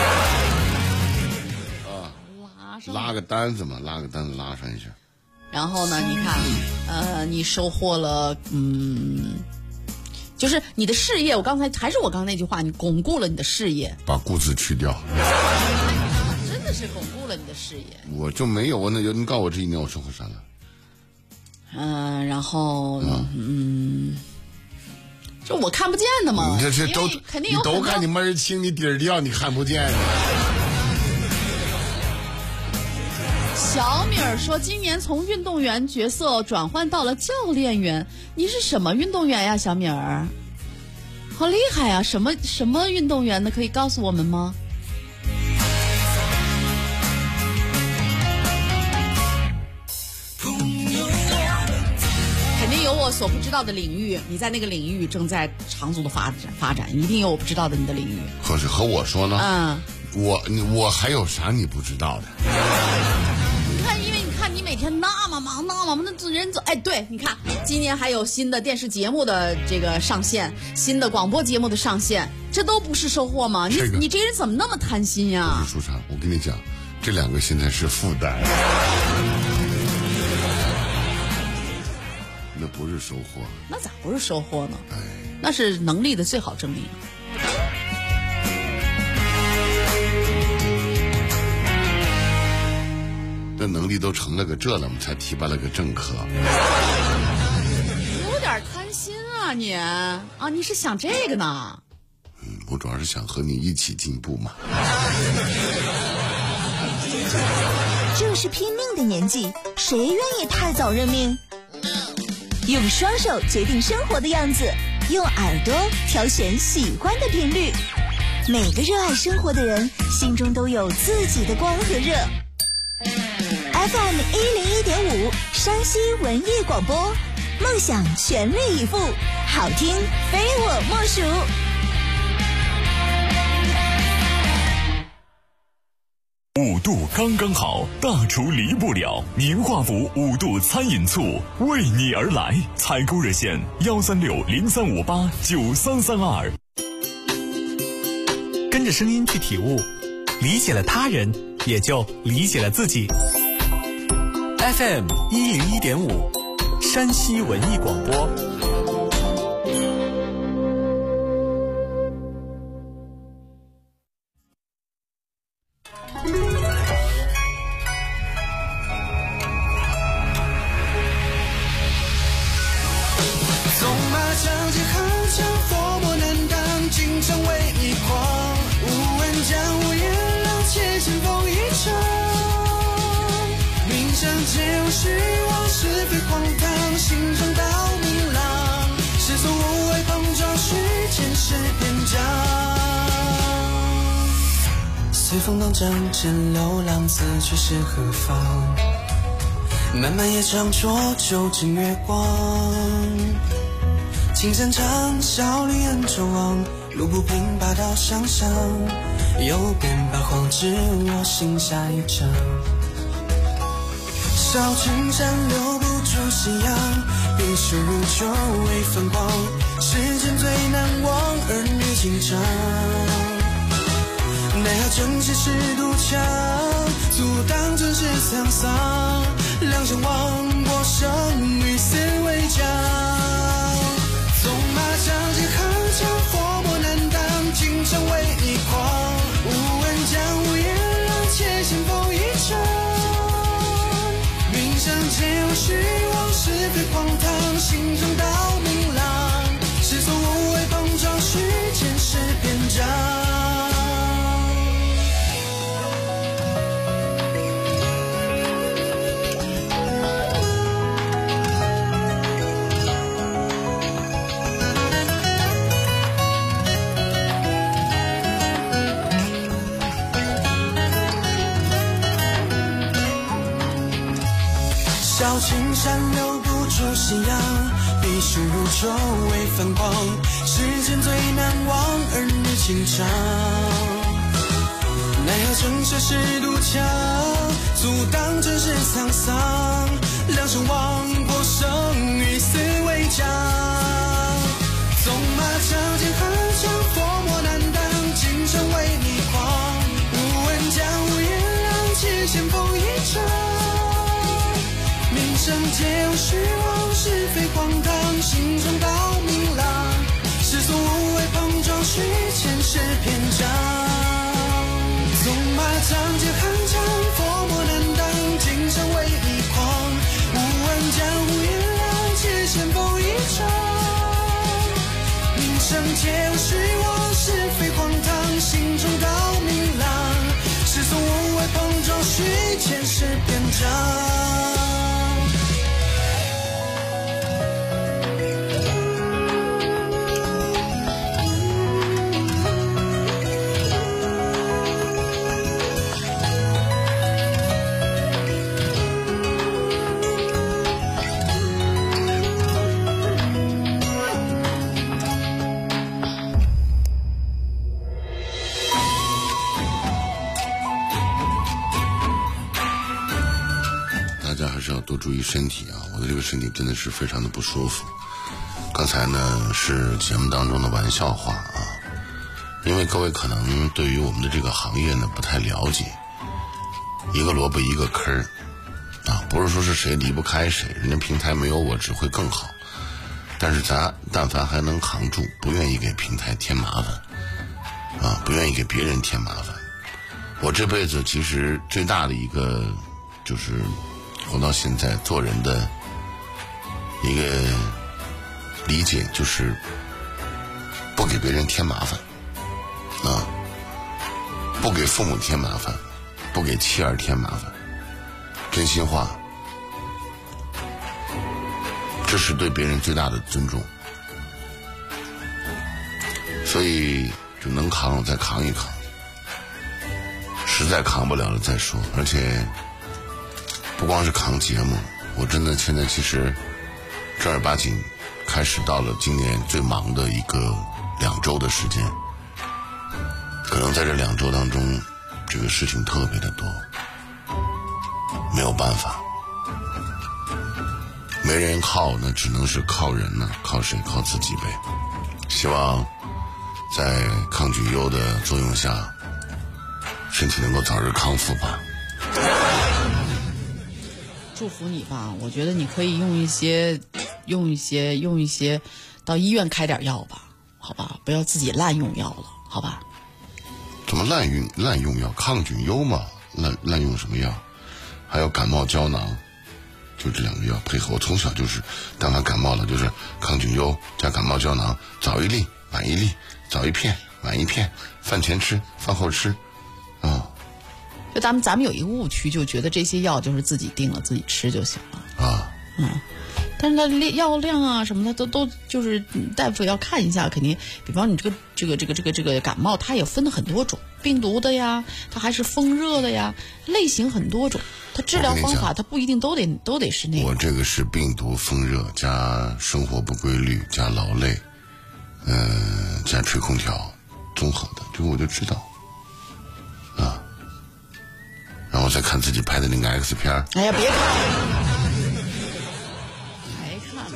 拉个单子嘛，拉上一下。 然后呢，你看，你收获了，就是你的事业。我刚才那句话，你巩固了你的事业， 把固字去掉。 真的是巩固了你的事业。 我就没有，你告诉我这一年我收获啥了？ 然后这我看不见的嘛。 你这都肯定有， 你都看你门儿清，你底儿掉，你看不见。 小米儿说，今年从运动员角色转换到了教练员。你是什么运动员呀，小米儿？好厉害啊！什么运动员呢？可以告诉我们吗？肯定有我所不知道的领域，你在那个领域正在长足的发展，一定有我不知道的你的领域。 可是和我说呢？我还有啥你不知道的？ 你每天那么忙，那人走。对，你看，今年还有新的电视节目的这个上线，新的广播节目的上线，这都不是收获吗？你这人怎么那么贪心呀？ 舒畅，我跟你讲，这2个现在是负担，那不是收获。 那咋不是收获呢？那是能力的最好证明。 这能力都成了个这了，我们才提拔了个正科。 有点贪心啊你啊！你是想这个呢？ 我主要是想和你一起进步嘛。 这是拼命的年纪，谁愿意太早认命？用双手决定生活的样子，用耳朵挑选喜欢的频率。每个热爱生活的人心中都有自己的光和热。FM 101.5山西文艺广播，梦想全力以赴，好听非我莫属。 5度刚刚好，大厨离不了。年画府5度餐饮醋为你而来，采购热线136-0358-9332。 跟着声音去体悟，理解了他人，也就理解了自己。FM 101.5，山西文艺广播。 随风荡漾间流浪，自去是何方？漫漫夜长浊酒尽月光。青山长，小绿恩周望，路不平拔刀向上，游遍八荒，只我心下一场。小青山留不住夕阳，碧水如酒为芬芳，世间最难忘儿女情长。奈何正气是堵墙，阻挡正是沧桑。两相望过，生与死为家。纵马仗剑铿锵，佛魔难当，京城为一狂。无问江湖炎凉，且先锋一场。云上皆有虚妄，是非荒唐，心中道明朗。世俗无畏碰撞，虚前世篇章。小青山留不住夕阳，碧水如酒为芬芳，世间最难忘儿女情长。奈何城市是堵墙，阻挡正是沧桑。两相望过，生与死为家。纵马仗剑铿锵，佛魔难当，京城为你狂。无问江湖炎凉，且先锋一场。名声皆有虚妄，是非荒唐，心中道明朗。世俗无畏碰撞，虚前世篇章。纵马仗剑铿锵，佛魔难当，京城为一狂。无问江湖炎凉，且先锋一场。名声皆有虚妄，是非荒唐，心中道明朗。世俗无畏碰撞，虚前世篇章。 要多注意身体啊！我的这个身体真的是非常的不舒服。刚才呢是节目当中的玩笑话啊，因为各位可能对于我们的这个行业呢不太了解，一个萝卜一个坑啊，不是说是谁离不开谁，人家平台没有我只会更好。但是咱但凡还能扛住，不愿意给平台添麻烦啊，不愿意给别人添麻烦。我这辈子其实最大的一个就是活到现在做人的一个理解，就是不给别人添麻烦啊，不给父母添麻烦，不给妻儿添麻烦。真心话，这是对别人最大的尊重。所以就能扛再扛一扛，实在扛不了了再说。而且不光是扛节目，我真的现在其实正儿八经开始到了今年最忙的一个2周的时间。可能在这2周当中， 这个事情特别的多，没有办法，没人靠，那只能是靠人呢，靠谁？靠自己呗。希望在抗菌优的作用下，身体能够早日康复吧。 祝福你吧，我觉得你可以用一些到医院开点药吧，好吧，不要自己滥用药了，好吧？ 怎么滥用药？抗菌优嘛，滥用什么药？还有感冒胶囊，就这2个药配合。我从小就是，但凡感冒了就是抗菌优加感冒胶囊，早一粒晚一粒，早一片晚一片，饭前吃饭后吃，啊。 就咱们有一个误区，就觉得这些药就是自己定了自己吃就行了啊。 但是它药量啊什么的都就是大夫要看一下，肯定，比方你这个感冒，它也分了很多种，病毒的呀，它还是风热的呀，类型很多种，它治疗方法它不一定都得是那个。 我这个是病毒风热加生活不规律加劳累，加吹空调，综合的，这个我就知道啊。然后再看自己拍的那个 X 片。 哎呀，别看还看，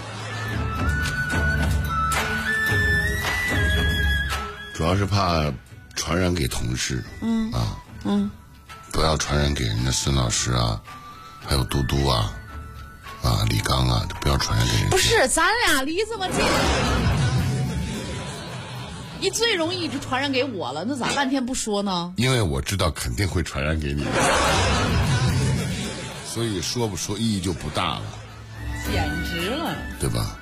主要是怕传染给同事，不要传染给人家孙老师啊，还有嘟嘟啊，李刚啊，不要传染给人家。 不是，咱俩离这么近，你最容易就传染给我了，那咋半天不说呢？ 因为我知道肯定会传染给你，所以说不说意义就不大了， 简直了， 对吧？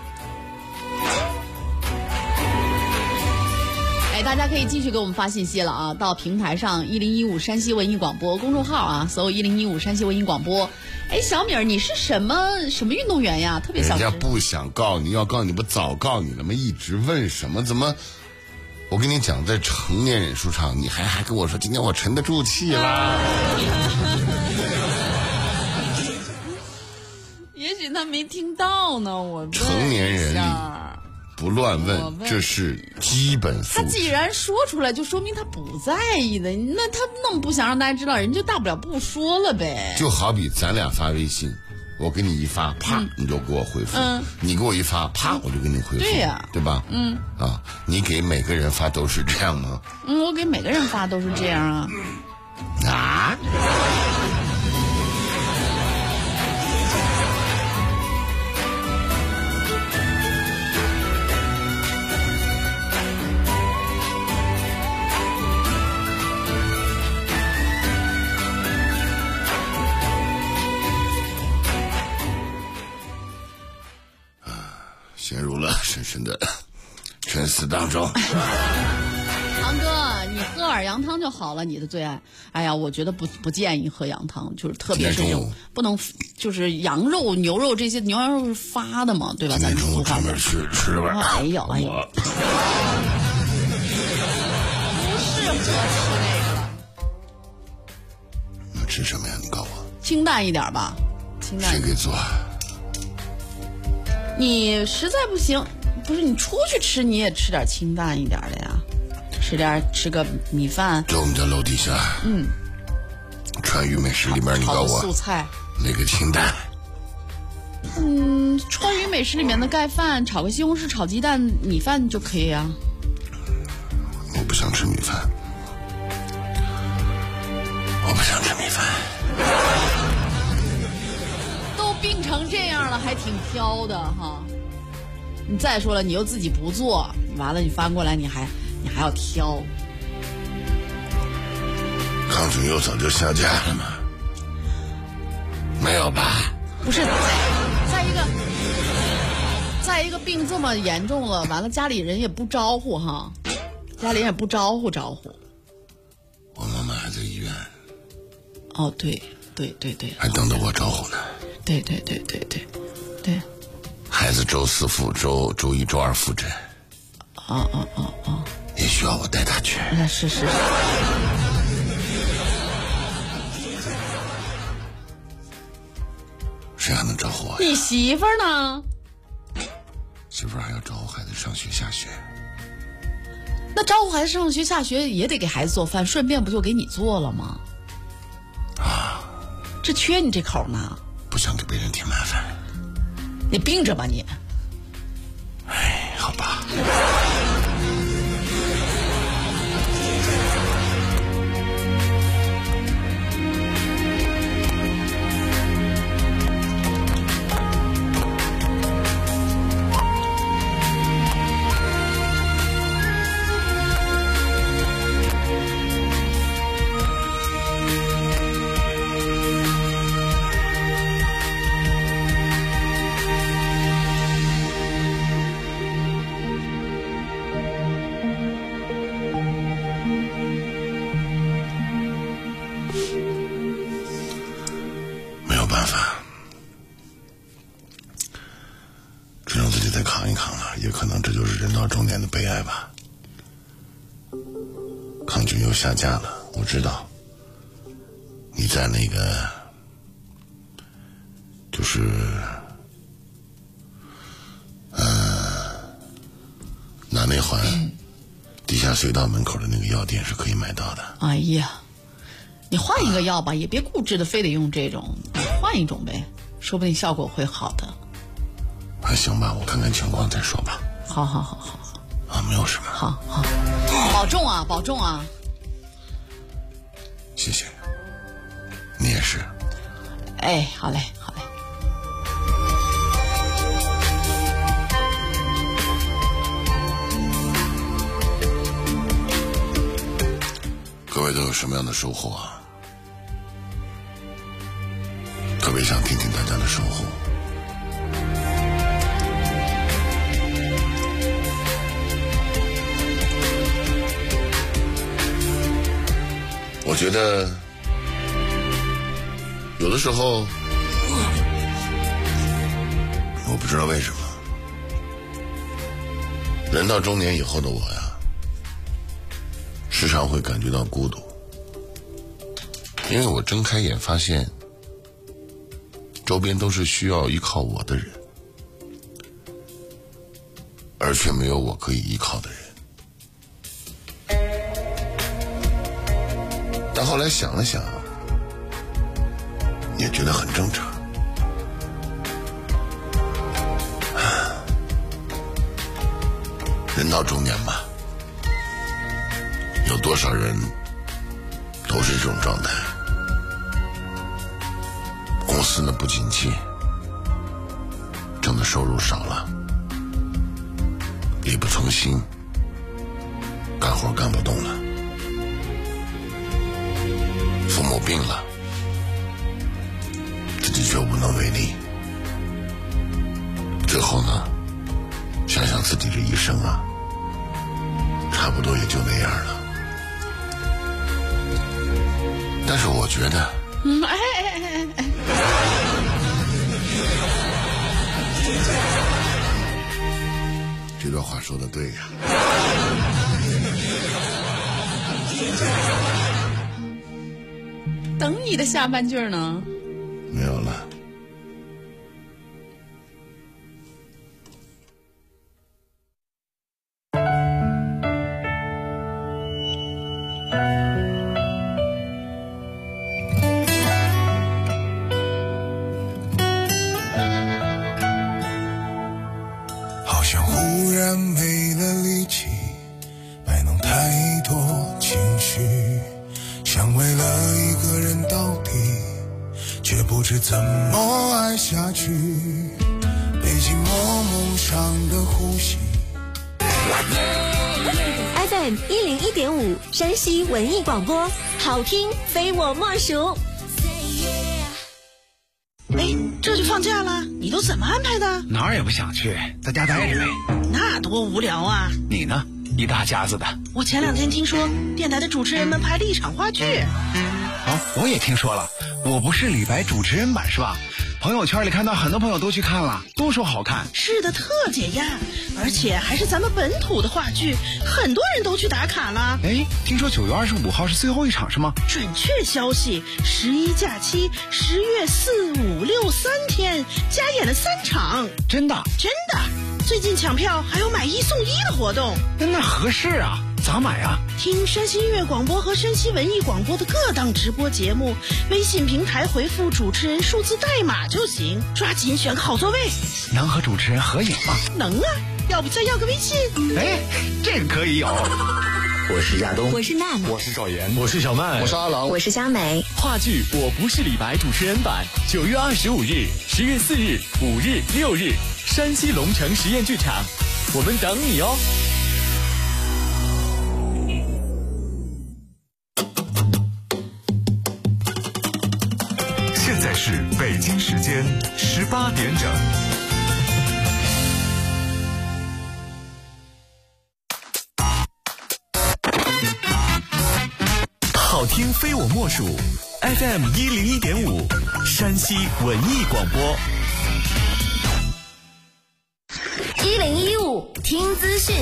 大家可以继续给我们发信息了啊！到平台上1015山西文艺广播公众号啊，搜1015山西文艺广播。小米儿，你是什么运动员呀？特别想知。 人家不想告你，要告你不早告你了吗？一直问什么？怎么？我跟你讲，在成年人书上，你还跟我说今天我沉得住气啦。 也许他没听到呢，我问成年人里不乱问，这是基本素质。 他既然说出来，就说明他不在意的。那他那么不想让大家知道，人就大不了不说了呗。 就好比咱俩发微信，我给你一发，啪，你就给我回复；你给我一发，啪，我就给你回复。 对呀， 对吧？你给每个人发都是这样吗？ 我给每个人发都是这样啊。 啊？陷入了深深的沉思当中。 堂哥，你喝耳羊汤就好了，你的最爱。哎呀，我觉得不建议喝羊汤，就是特别是这种不能，就是羊肉、牛肉这些，牛羊肉是发的嘛，对吧？咱中午专门吃了吧？ 哎呦，不适合吃那个了。 那吃什么呀？你告诉我。 清淡一点吧，清淡。 谁给做？ 你实在不行，不是你出去吃，你也吃点清淡一点的呀，吃个米饭。 在我们家楼底下，川渝美食里面，你告诉我素菜那个清淡。 川渝美食里面的盖饭，炒个西红柿，炒鸡蛋，米饭就可以啊。 我不想吃米饭，我不想吃米饭。 病成这样了还挺挑的哈！你再说了，你又自己不做，完了你发过来，你还要挑。 抗菌优早就下架了吗？没有吧？ 不是，再一个病这么严重了，完了家里人也不招呼哈，家里人也不招呼。 我妈妈还在医院。 哦，对， 还等着我招呼呢。 对， 孩子周4复周1周2复诊。也需要我带他去。 是。 谁还能招呼我呀？ 你媳妇儿呢？ 媳妇儿还要招呼孩子上学下学。 那招呼孩子上学下学也得给孩子做饭，顺便不就给你做了吗？ 啊， 这缺你这口呢。 不想给别人添麻烦。 你病着吧你。 哎，好吧。下架了，我知道你在那个就是南内环地下隧道门口的那个药店是可以买到的。 哎呀，你换一个药吧，也别固执的非得用这种，换一种呗，说不定效果会好的。 还行吧，我看看情况再说吧。 好啊，没有什么。 好，保重啊，保重啊。 谢谢，你也是。 哎，好嘞。 各位都有什么样的收获啊？特别想听听大家的收获。我觉得有的时候我不知道为什么人到中年以后的我呀，时常会感觉到孤独，因为我睁开眼发现周边都是需要依靠我的人，而却没有我可以依靠的人。但后来想了想，也觉得很正常。人到中年吧，有多少人都是这种状态。公司呢不景气，挣的收入少了，力不从心，干活干不动了。父母病了，自己却无能为力。最后呢，想想自己这一生啊，差不多也就那样了。但是我觉得，这段话说的对呀。 等你的下半句呢？ 没有了。 好像忽然没了力气，摆弄太多情绪，想为了一个人到底，却不知怎么爱下去，背进我梦想的呼吸。 FM 101.5山西文艺广播，好听非我莫属。 哎，这就放假了，你都怎么安排的？ 哪儿也不想去，在家待着呗。 那多无聊啊！ 你呢？一大家子的。 我前2天听说电台的主持人们拍了一场话剧。 我也听说了，我不是李白主持人版是吧？朋友圈里看到很多朋友都去看了，都说好看。 是的，特解压，而且还是咱们本土的话剧，很多人都去打卡了。 哎，听说9月25号是最后一场是吗？ 准确消息，11假期10月4、5、6 3天加演了3场。 真的？ 真的，最近抢票还有买1送1的活动。 那合适啊， 咋买啊？ 听山西音乐广播和山西文艺广播的各档直播节目，微信平台回复主持人数字代码就行，抓紧选个好座位。 能和主持人合影吗？ 能啊，要不再要个微信？ 哎，这个可以有。 我是亚东， 我是娜娜， 我是赵岩， 我是小麦， 我是阿郎， 我是佳美。 话剧《我不是李白》主持人版9月25日、10月4日、5日、6日，山西龙城实验剧场，我们等你哦。 现在是北京时间18点整。 好听非我莫属 FM 101.5，山西文艺广播。 1015听资讯。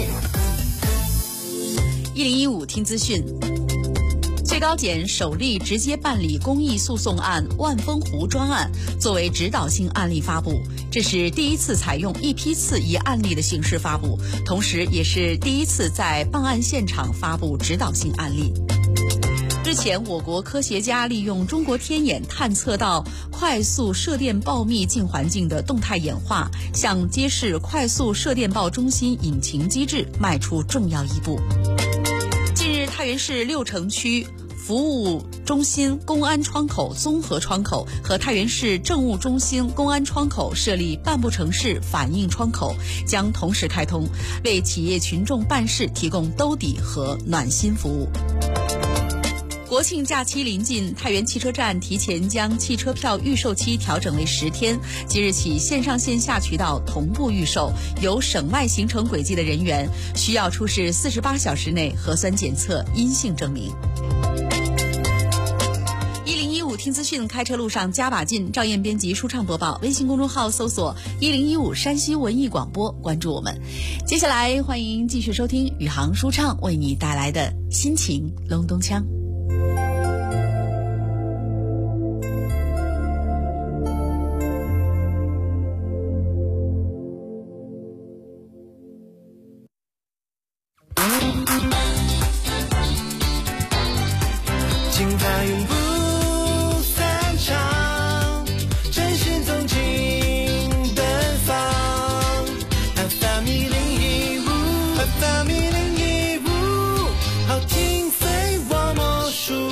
1015听资讯。最高检首例直接办理公益诉讼案万峰湖专案作为指导性案例发布，这是第一次采用一批次一案例的形式发布，同时也是第一次在办案现场发布指导性案例。之前，我国科学家利用中国天眼探测到快速射电暴密镜环境的动态演化，向揭示快速射电暴中心引擎机制迈出重要一步。近日，太原市6城区服务中心公安窗口综合窗口和太原市政务中心公安窗口设立半步城市反应窗口，将同时开通，为企业群众办事提供兜底和暖心服务。国庆假期临近，太原汽车站提前将汽车票预售期调整为10天，即日起线上线下渠道同步预售，有省外行程轨迹的人员需要出示48小时内核酸检测阴性证明。1015听资讯，开车路上加把劲。赵燕编辑，舒畅播报。微信公众号搜索1015山西文艺广播，关注我们。接下来欢迎继续收听宇航舒畅为你带来的心情隆咚锵。 精彩永不散场，真心总进奔放。FM 101.5， FM 101.5，好听非我莫属。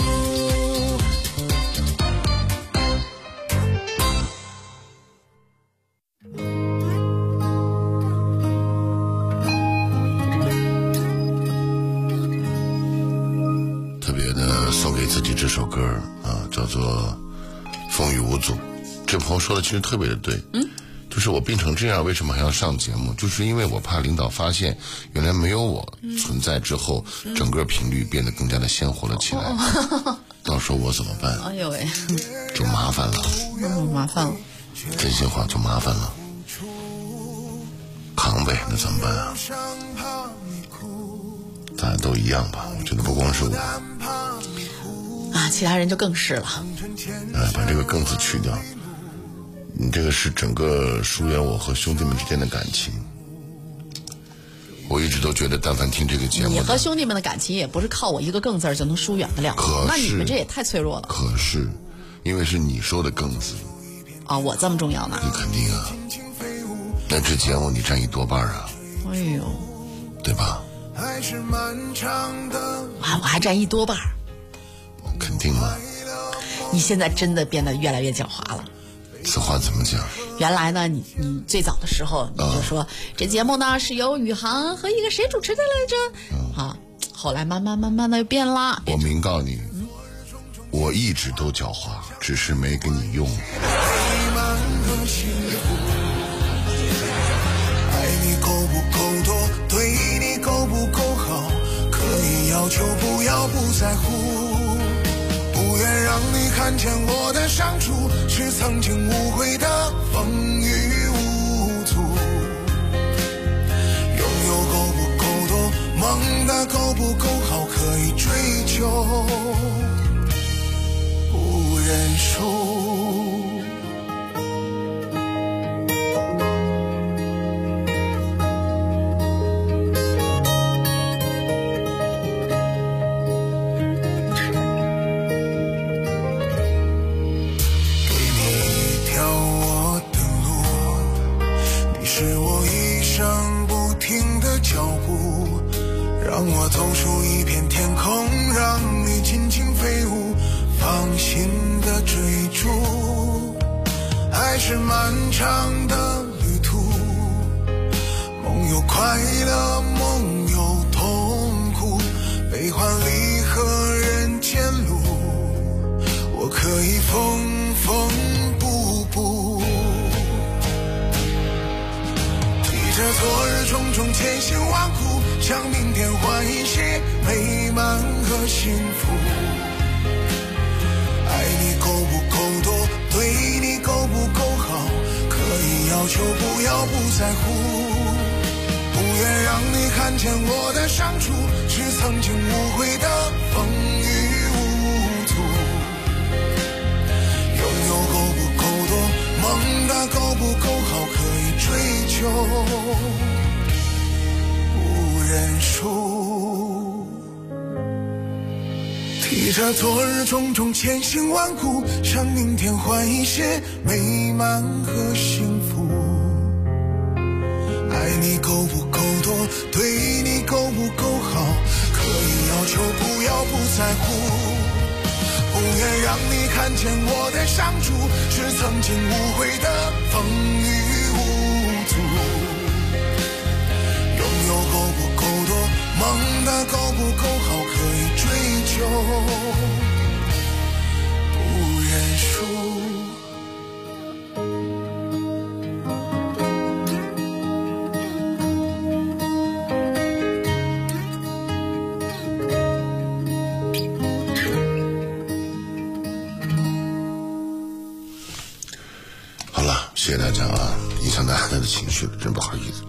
特别的送给自己这首歌啊，叫做《风雨无阻》。这朋友说的其实特别的对，就是我病成这样，为什么还要上节目？就是因为我怕领导发现原来没有我存在之后，整个频率变得更加的鲜活了起来。到时候我怎么办？ 哎呦喂， 就麻烦了。 麻烦了。 真心话，就麻烦了。扛呗，那怎么办啊？大家都一样吧，我觉得不光是我啊，其他人就更是了。 把这个更字去掉。你这个是整个疏远我和兄弟们之间的感情。我一直都觉得，但凡听这个节目， 你和兄弟们的感情也不是靠我一个更字就能疏远得了。那你们这也太脆弱了。 可是，因为是你说的更字啊，我这么重要呢？ 你肯定啊。那这节目你占一多半啊。 哎呦， 对吧？ 我还占一多半。 肯定吗？ 你现在真的变得越来越狡猾了。 此话怎么讲？ 原来呢，你最早的时候你就说，这节目呢是由宇航和一个谁主持的来着？啊，后来慢慢的又变了。 我明告你，我一直都狡猾，只是没给你用。 爱你够不够多，对你够不够好，可以要求不要不在乎。不愿让你看见我的伤处，是曾经无悔的风雨无阻。拥有够不够多，梦的够不够好，可以追求，不认输。 让我走出一片天空，让你尽情飞舞，放心的追逐。爱是漫长的旅途，梦有快乐，梦有痛苦，悲欢离合人间路，我可以缝缝补补。提着昨日种种千辛万苦，向明天换一些美满和幸福。爱你够不够多，对你够不够好，可以要求不要不在乎。不愿让你看见我的伤处，是曾经无悔的风雨无阻。拥有够不够多，梦的够不够好，可以追求不认输。提着昨日种种千辛万苦，向明天换一些美满和幸福。爱你够不够多，对你够不够好，可以要求不要不在乎。不愿让你看见我的伤处，是曾经无悔的风雨无阻。拥有够不够多，梦的够不够好，可以追求不认输。 好了，谢谢大家啊，影响大家的情绪了，真不好意思。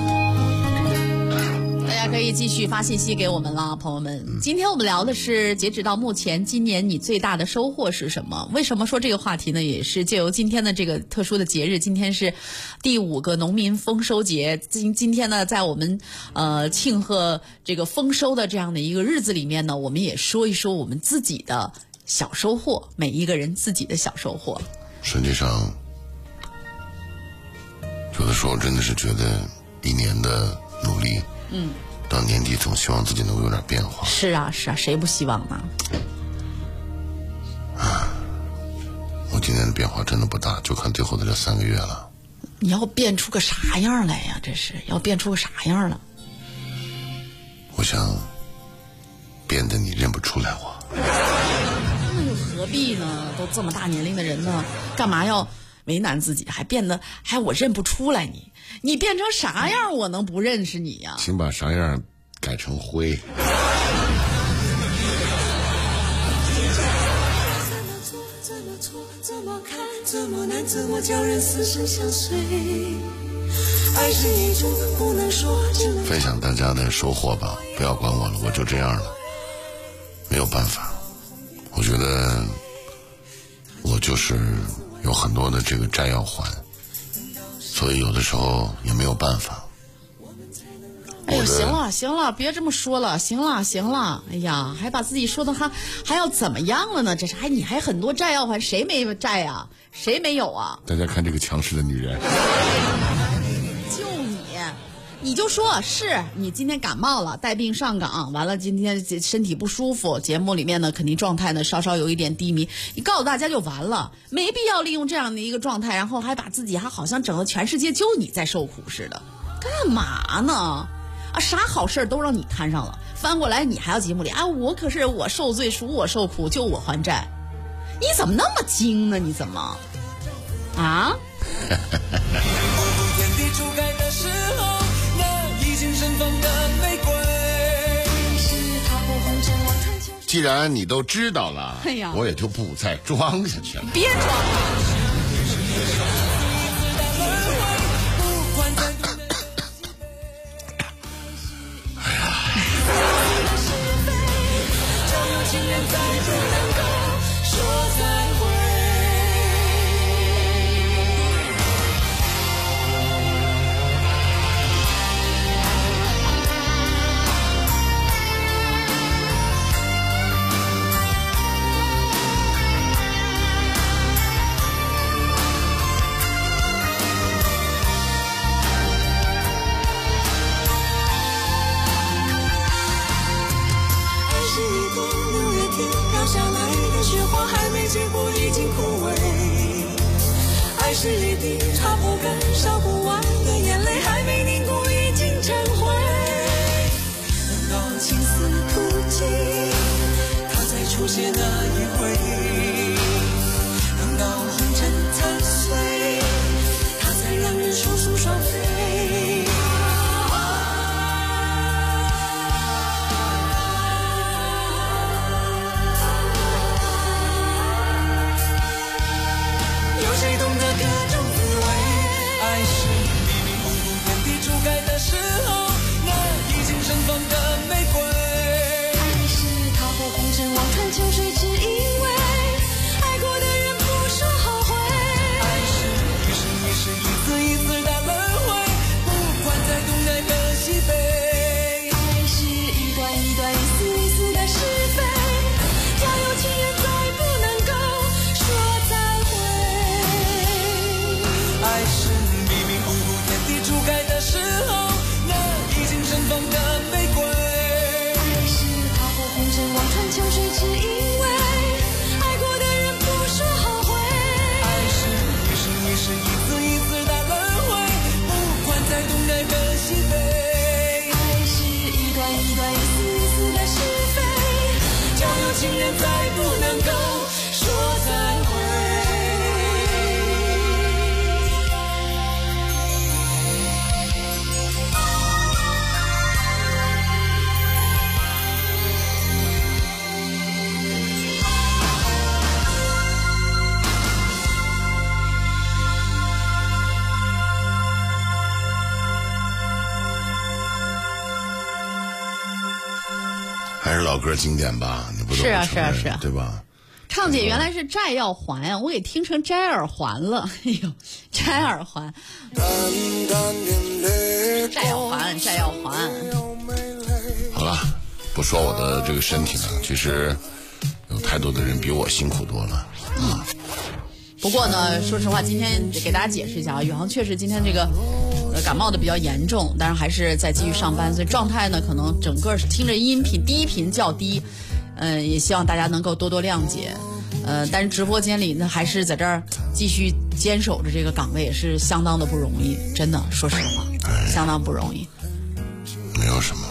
大家可以继续发信息给我们了，朋友们。今天我们聊的是截止到目前今年你最大的收获是什么？为什么说这个话题呢？也是借由今天的这个特殊的节日，今天是第5个农民丰收节。今天呢，在我们庆贺这个丰收的这样的一个日子里面呢，我们也说一说我们自己的小收获，每一个人自己的小收获。 实际上有的时候真的是觉得一年的努力，到年底总希望自己能够有点变化。 是啊，是啊，谁不希望呢？ 我今年的变化真的不大，就看最后的这3个月了。 你要变出个啥样来呀？这是要变出个啥样了？ 我想变得你认不出来我。 那又何必呢？都这么大年龄的人了，干嘛要为难自己，还变得还我认不出来你？你变成啥样，我能不认识你呀？ 请把啥样改成灰。 怎么难，怎么叫人死生相随？爱是一种不能说。 分享大家的收获吧，不要管我了，我就这样了，没有办法。我觉得我就是有很多的这个债要还，所以有的时候也没有办法。 哎呦，行了行了，别这么说了，行了行了，哎呀，还把自己说的还要怎么样了呢？这是你还很多债要还，谁没债呀？谁没有啊？ 大家看这个强势的女人， 就你就说是你今天感冒了，带病上岗，完了今天身体不舒服，节目里面呢肯定状态呢稍稍有一点低迷，你告诉大家就完了，没必要利用这样的一个状态，然后还把自己还好像整个全世界就你在受苦似的，干嘛呢？啊，啥好事都让你摊上了，翻过来你还要节目里啊，我可是我受罪赎我受苦救我还债，你怎么那么精呢？你怎么啊？ 天地初开的时候，那已经盛放的玫瑰。 既然你都知道了， 哎呀， 我也就不再装下去了。 别装了。 爱是一滴擦不干烧不完的眼泪，还没凝固已经成灰。等到青丝不尽，它再出现那一回，等到红尘残碎，它才让人双宿双飞。有谁懂得各种滋味？爱是迷迷糊糊天地初开的时候，那已经盛放的玫瑰。爱是踏破红尘望穿秋水，只因为爱过的人不说后悔。爱是一生一世一次一次的轮回，不管在东南和西北。爱是一段一段一丝一丝的是非，家有情人再不能够说再会。爱是迷迷糊糊天地初开的时候，那已经盛放的玫瑰。爱是踏破红尘望穿秋水，只因为爱过的人不说后悔。爱是一生一世一次一次的轮回，不管在东南和西北。爱是一段一段一丝一丝的是非，就有情人再不能够说再会。 还是老歌经典吧，你不是啊是啊是啊， 对吧？ 畅姐原来是摘要环呀，我给听成摘耳环了。哎呦，摘耳环，摘要环，摘要环。 好了，不说我的这个身体了，其实有太多的人比我辛苦多了。 不过呢，说实话，今天给大家解释一下啊，宇航确实今天这个感冒的比较严重，但是还是在继续上班，所以状态呢可能整个是听着音频低频较低，也希望大家能够多多谅解。但是直播间里呢，还是在这儿继续坚守着这个岗位，也是相当的不容易，真的，说实话，相当不容易。 没有什么。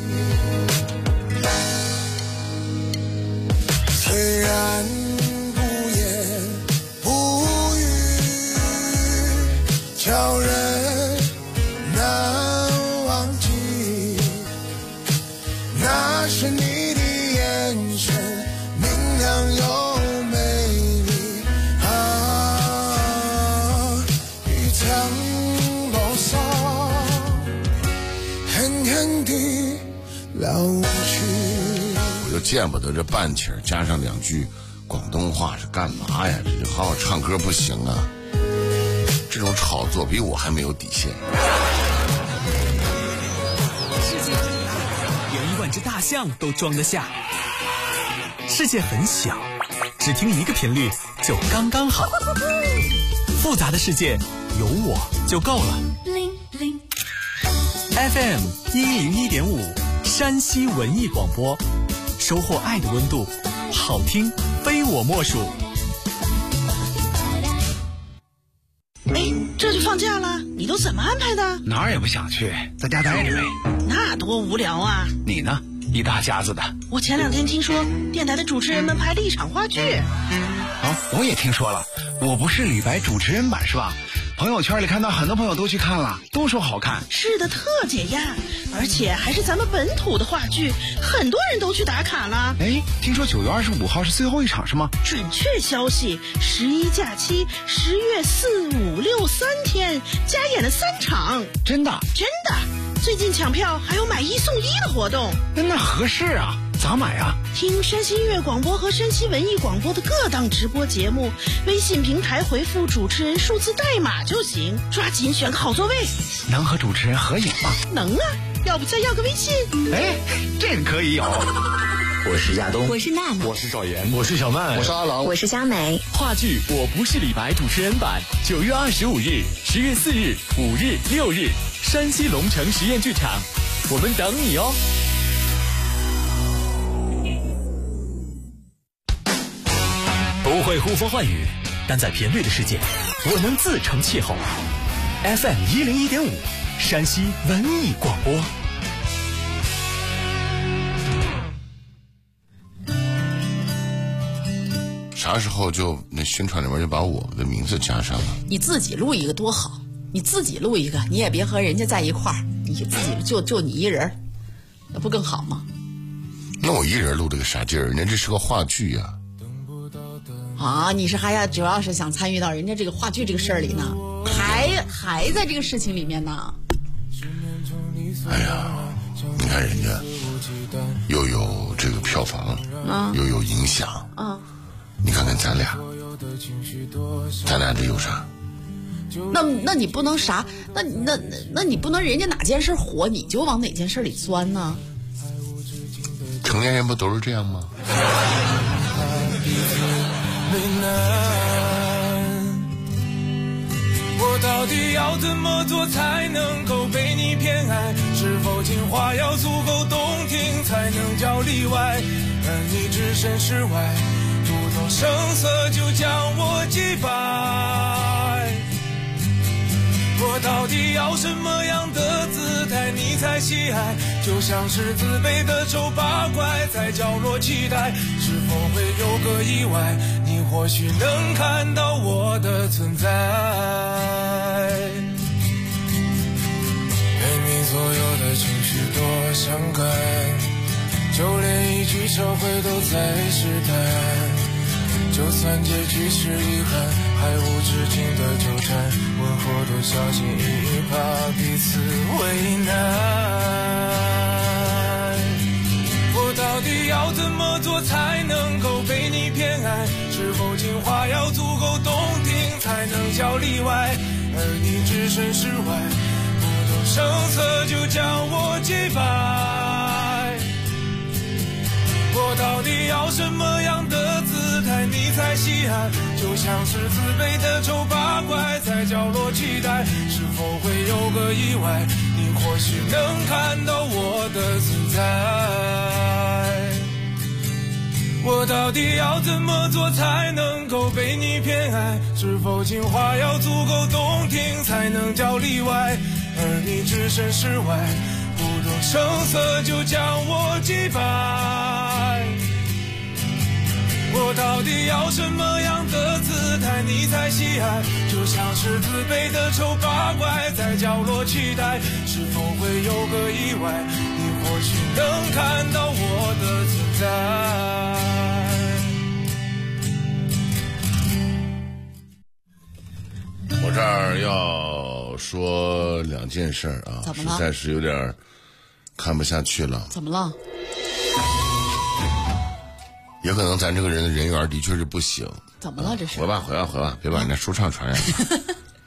虽然不言不语，叫人难忘记，那是你的眼神明亮又美丽啊，一场牢骚狠狠地老去。 我就见不得这半曲加上2句广东话是干嘛呀？这就好好唱歌不行啊？这种炒作比我还没有底线。 世界很大，连1万只大象都装得下。世界很小，只听一个频率就刚刚好。复杂的世界有我就够了。FM 101.5山西文艺广播，收获爱的温度，好听非我莫属。 哎，这就放假了，你都怎么安排的？ 哪儿也不想去，在家待着呗。 那多无聊啊！ 你呢？一大家子的。 我前2天听说电台的主持人们拍了一场话剧。 我也听说了，我不是李白主持人版是吧？朋友圈里看到很多朋友都去看了，都说好看。 是的，特解压，而且还是咱们本土的话剧，很多人都去打卡了。 哎，听说9月25号是最后一场是吗？ 准确消息，11假期10月4、5、6 3天加演了3场。 真的？ 真的，最近抢票还有买1送1的活动。 那合适啊，咋买啊？ 听山西音乐广播和山西文艺广播的各档直播节目，微信平台回复主持人数字代码就行，抓紧选个好座位。 能和主持人合影吗？ 能啊，要不再要个微信？ 哎，这个可以有。 我是亚东， 我是娜娜， 我是赵岩， 我是小曼， 我是阿郎， 我是佳美。 话剧《我不是李白》主持人版9月25日、10月4日、5日、6日，山西龙城实验剧场，我们等你哦。 不会呼风唤雨， 但在频率的世界，我能自成气候。FM 101.5，山西文艺广播。 啥时候就那宣传里面就把我的名字加上了？ 你自己录一个多好，你自己录一个，你也别和人家在一块儿，你自己就你一人，那不更好吗？ 那我一人录这个啥劲儿？人家这是个话剧呀。 啊，你是主要是想参与到人家这个话剧这个事儿里呢，还在这个事情里面呢。 哎呀，你看人家又有这个票房，又有影响，你看看咱俩这有啥？ 那你不能啥？那你不能人家哪件事火你就往哪件事里钻呢？ 成年人不都是这样吗？ 我到底要怎么做才能够被你偏爱？是否情话要足够动听才能叫例外？而你置身事外，不动声色就将我击败。我到底要什么样的姿态你才喜爱？就像是自卑的丑八怪在角落期待，是否会有个意外？你或许能看到我的存在。对你所有的情绪多伤感，就连一句撤回都在试探。就算结局是遗憾，还无止境的纠缠，问候都小心翼翼，怕彼此为难。我到底要怎么做才能够被你偏爱？是否情话要足够动听才能叫例外？而你置身事外，不动声色就将我击败。我到底要什么样的姿态你才喜爱？就像是自卑的丑八怪在角落期待，是否会有个意外？你或许能看到我的存在。我到底要怎么做才能够被你偏爱？是否情话要足够动听才能叫例外？而你置身事外，不动声色就将我击败。我到底要什么样的姿态你才喜爱？就像是自卑的丑八怪在角落期待，是否会有个意外？你或许能看到我的存在。我这儿要说两件事啊，实在是有点看不下去了。 怎么了？ 也可能咱这个人的人缘的确是不行。 怎么了这是？ 回吧，别把人家说唱传染了。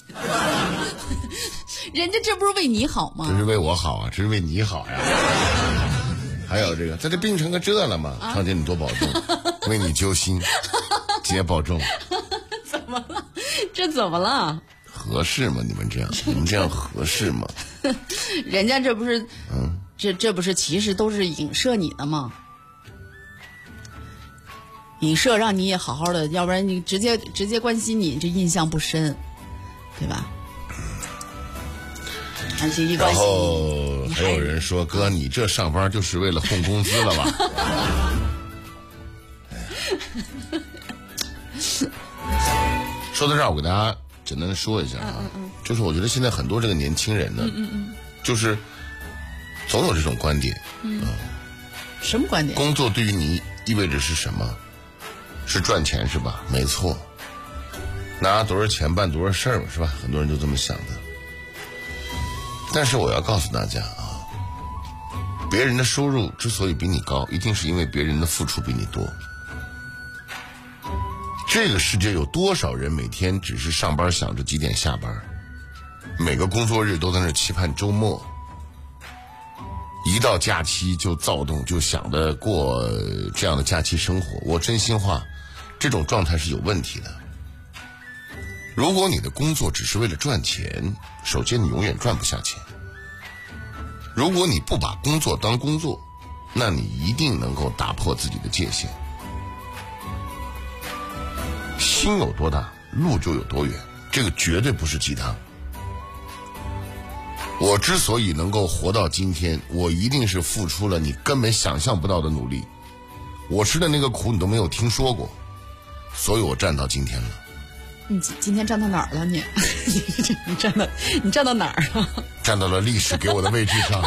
人家这不是为你好吗？ 这是为我好啊，这是为你好呀。还有这个，在这病成个这了嘛，畅姐你多保重，为你揪心，姐保重。 怎么了？这怎么了？ 合适吗？你们这样合适吗？ 人家这不是，这不是其实都是影射你的吗？影射让你也好好的，要不然你直接关心你，这印象不深，对吧？ 然后还有人说，哥，你这上班就是为了混工资了吧？说到这儿，我给大家简单的说一下啊，就是我觉得现在很多这个年轻人呢，就是总有这种观点， 什么观点？ 工作对于你意味着是什么？是赚钱是吧？没错，拿多少钱办多少事儿是吧？很多人都这么想的。但是我要告诉大家啊，别人的收入之所以比你高，一定是因为别人的付出比你多。这个世界有多少人每天只是上班想着几点下班，每个工作日都在那期盼周末，一到假期就躁动，就想着过这样的假期生活。我真心话，这种状态是有问题的。如果你的工作只是为了赚钱，首先你永远赚不下钱。如果你不把工作当工作，那你一定能够打破自己的界限。心有多大， 路就有多远，这个绝对不是鸡汤。我之所以能够活到今天，我一定是付出了你根本想象不到的努力。我吃的那个苦你都没有听说过，所以我站到今天了。 你今天站到哪儿了你？你站到哪儿了？ 站到了历史给我的位置上。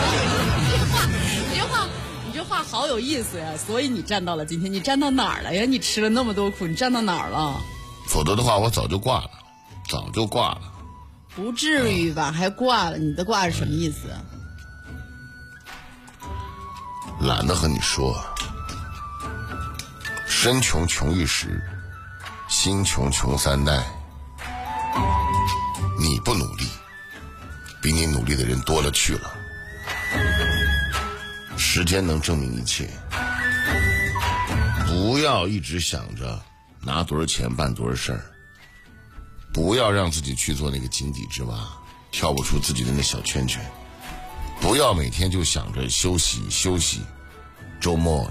你这话好有意思呀！所以你站到了今天，你站到哪儿了呀？你吃了那么多苦，你站到哪儿了？ 否则的话，我早就挂了，早就挂了。 不至于吧？还挂了？你的挂是什么意思？ 懒得和你说。身穷穷一时，心穷穷三代。你不努力，比你努力的人多了去了。时间能证明一切。不要一直想着拿多少钱办多少事儿。不要让自己去做那个井底之蛙，跳不出自己的那小圈圈。不要每天就想着休息休息，周末。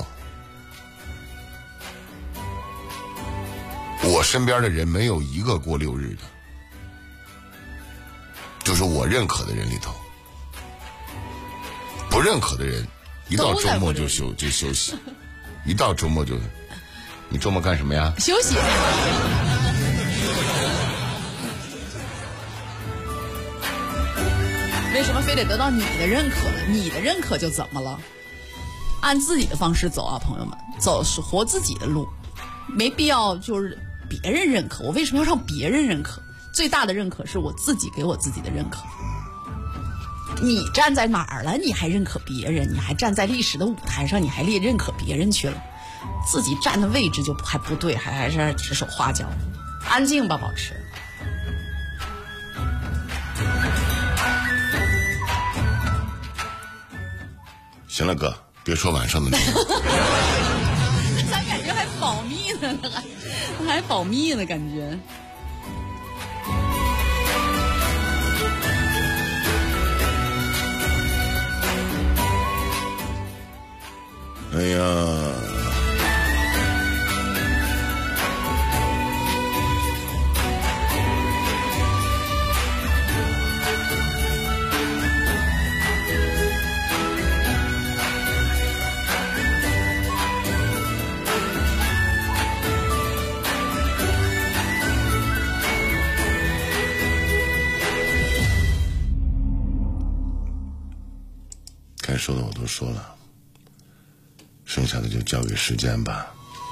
我身边的人没有一个过6日的，就是我认可的人里头。不认可的人，一到周末就休息，一到周末就，你周末干什么呀？ 休息。为什么非得得到你的认可呢？你的认可就怎么了？按自己的方式走啊，朋友们，走是活自己的路，没必要就是别人认可。我为什么要让别人认可？最大的认可是我自己给我自己的认可。你站在哪儿了？你还认可别人？你还站在历史的舞台上，你还认可别人去了？自己站的位置就还不对，还是指手画脚。安静吧，保持。 行了，哥，别说晚上的内容。 咱感觉还保密呢，还保密呢，感觉。 哎呀，该说的我都说了，剩下的就交给时间吧。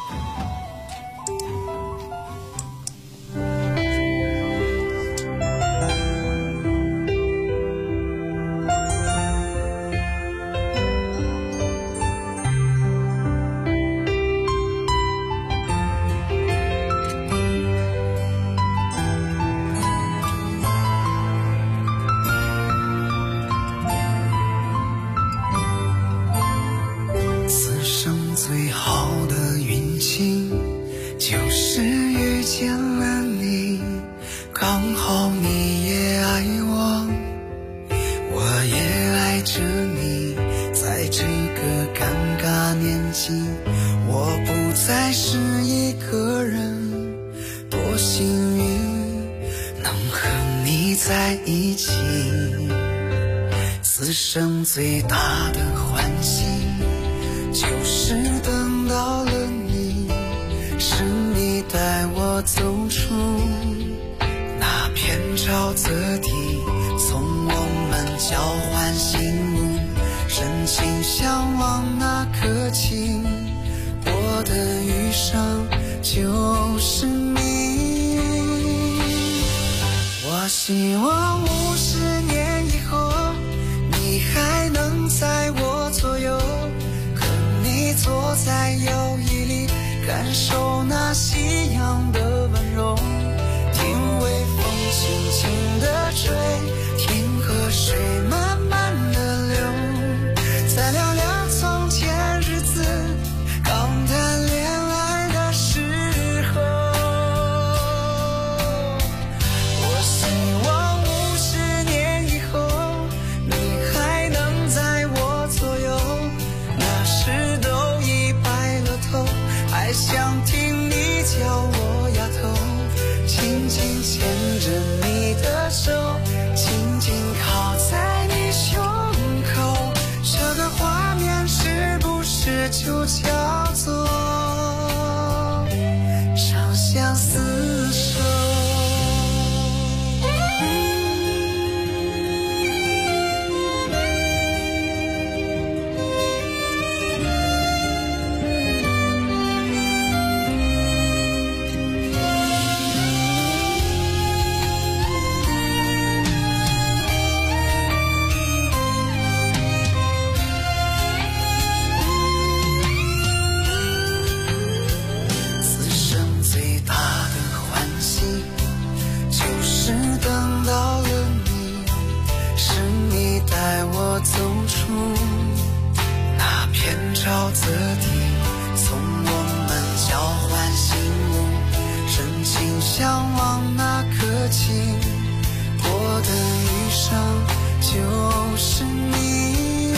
最大的欢喜就是等到了你，是你带我走出那片沼泽地，从我们交换心物，深情相望那刻起，我的余生就是你。我希望50年以后你还能在我左右，和你坐在摇椅里，感受那夕阳的温柔，听微风轻轻地吹，听河水慢慢地流，再聊聊从前日子，刚谈恋爱的时候。我希望50年以后还想听你叫我丫头， 就叫做长相厮守。走出那片沼泽地，从我们交换心物，深情相望那刻起，我的余生就是你。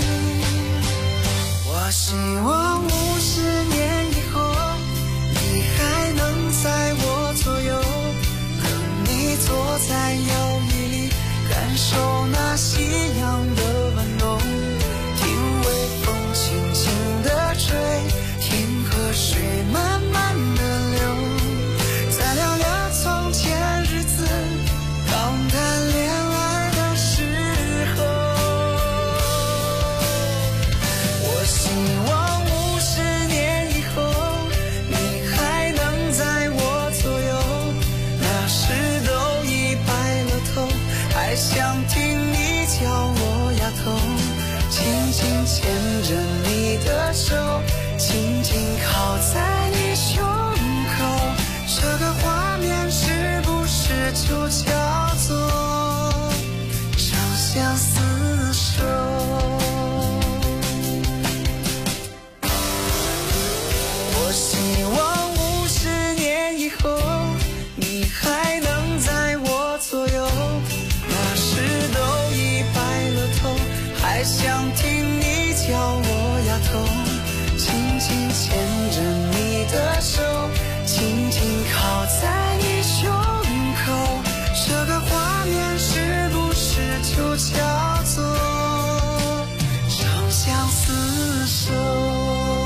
我希望50年以后，你还能在我左右，和你坐在摇椅里，感受那夕阳的温柔，听微风轻轻地吹，听河水慢慢地流，再聊聊从前日子，刚谈恋爱的时候。我希望50年以后，你还能在我左右，那时都已白了头，还想听你叫我丫头，轻轻牵着你的手，紧紧靠在你胸口，这个画面是不是就叫做长相厮守？我希望50年以后，你还能在我左右，那时都已白了头，还想听你叫我丫头，轻轻牵着你的手，紧紧靠在你胸口，这个画面是不是就叫做长相厮守？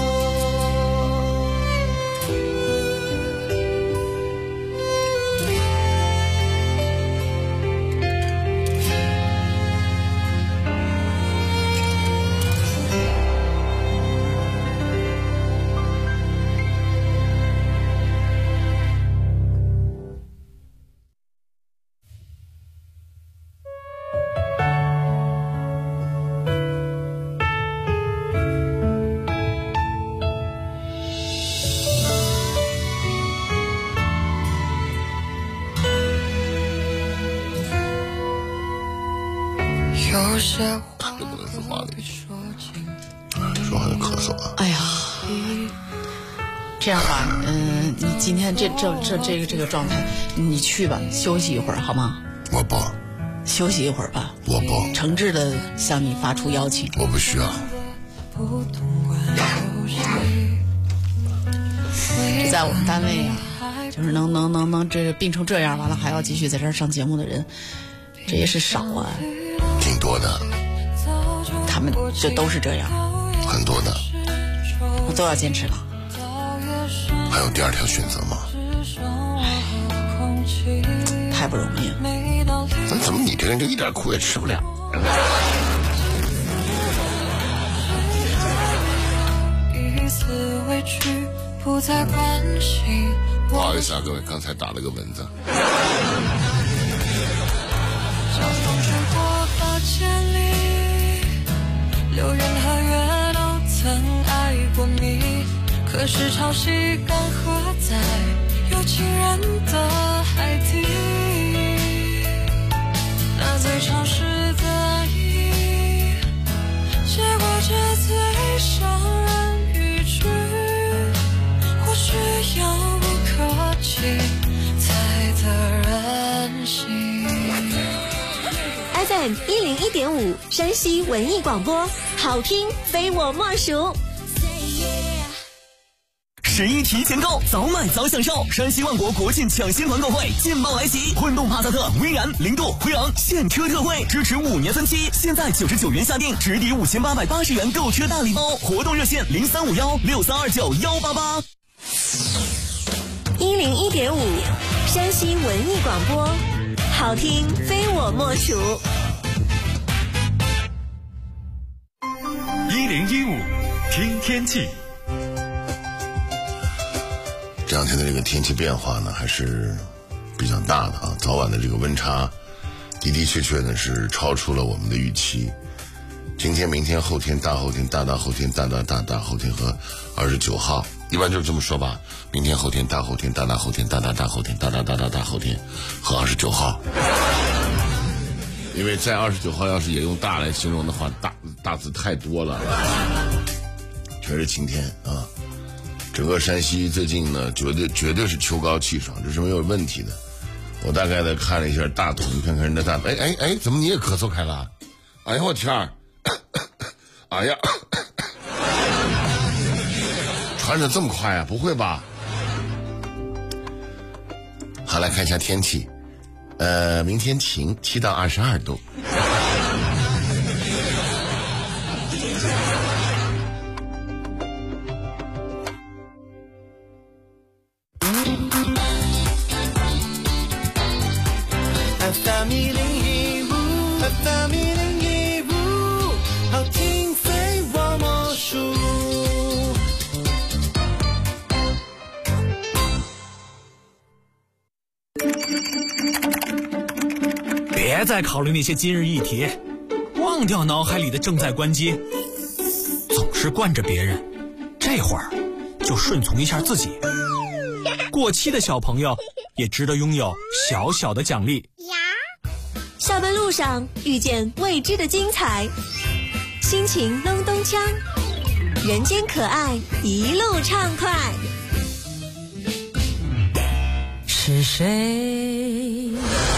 他这不能说话了，说话就咳嗽啊。 哎呀，这样吧，你今天这个状态，你去吧，休息一会儿好吗？ 我不休息一会儿吧。 我不诚挚的向你发出邀请。 我不需要。 这在我们单位啊，就是能这病成这样，完了还要继续在这儿上节目的人，这也是少啊。 挺多的， 他们就都是这样， 很多的， 我都要坚持了。 还有第二条选择吗？ 太不容易了。 那怎么你这人就一点苦也吃不了？不好意思啊，各位，刚才打了个蚊子。 流人和月都曾爱过你，可是潮汐干涸在有情人的海底，那最潮湿的意，结果这最伤人语句，或许遥不可及才得人心。 FM 101.5山西文艺广播，好听非我莫属。 11提前购，早买早享受。山西万国国庆抢先团购会劲爆来袭，混动帕萨特、威然、零度、辉昂现车特惠，支持5年分期，现在99元下定，直抵5880元购车大礼包。活动热线0351632988。 101.5，山西文艺广播，好听非我莫属。 1015，听天气。 这两天的这个天气变化呢，还是比较大的啊。早晚的这个温差，的确呢是超出了我们的预期。今天、明天、后天、大后天、大后天、大后天和29号，一般就是这么说吧。明天、后天、大后天、大后天、大后天、大后天和29号。因为在29号要是也用大来形容的话，大字太多了，全是晴天啊！整个山西最近呢，绝对是秋高气爽，这是没有问题的。我大概的看了一下大图，你看看人家大图，哎，怎么你也咳嗽开了？哎呀我天儿！哎呀，传染这么快啊？不会吧？好，来看一下天气。明天晴，7到22度。 好听非我莫属。 别再考虑那些今日议题，忘掉脑海里的正在关机。总是惯着别人，这会儿就顺从一下自己。过期的小朋友也值得拥有小小的奖励。 下班路上遇见未知的精彩，心情隆咚锵，人间可爱一路畅快。 是谁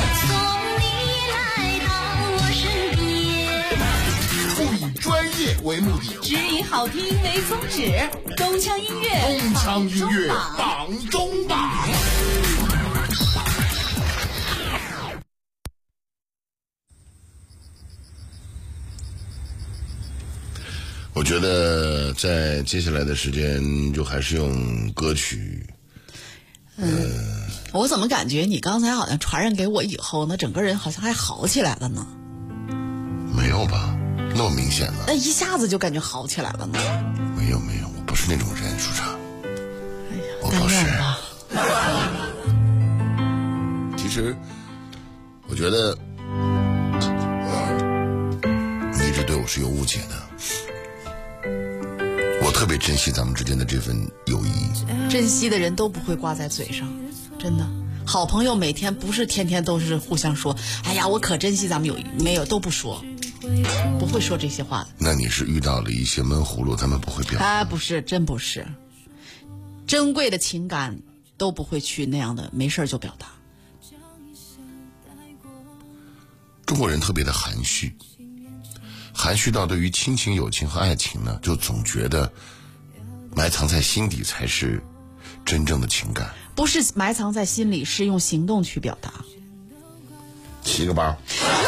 专业为目的， 只以好听为宗旨。东腔音乐榜中榜。我觉得在接下来的时间，就还是用歌曲。 我怎么感觉你刚才好像传染给我以后呢，整个人好像还好起来了呢？ 没有吧？那么明显呢？ 那一下子就感觉好起来了呢？ 没有，我不是那种人，舒畅。 哎呀， 我不是。其实，我觉得你一直对我是有误解的。我特别珍惜咱们之间的这份友谊。 珍惜的人都不会挂在嘴上，真的。好朋友每天不是天天都是互相说，哎呀，我可珍惜咱们友谊，没有，都不说。不会说这些话的。 那你是遇到了一些闷葫芦，他们不会表达？ 不是，真不是。珍贵的情感都不会去那样的没事就表达。 中国人特别的含蓄，含蓄到对于亲情、友情和爱情呢，就总觉得埋藏在心底才是真正的情感。 不是埋藏在心里，是用行动去表达。 7个包。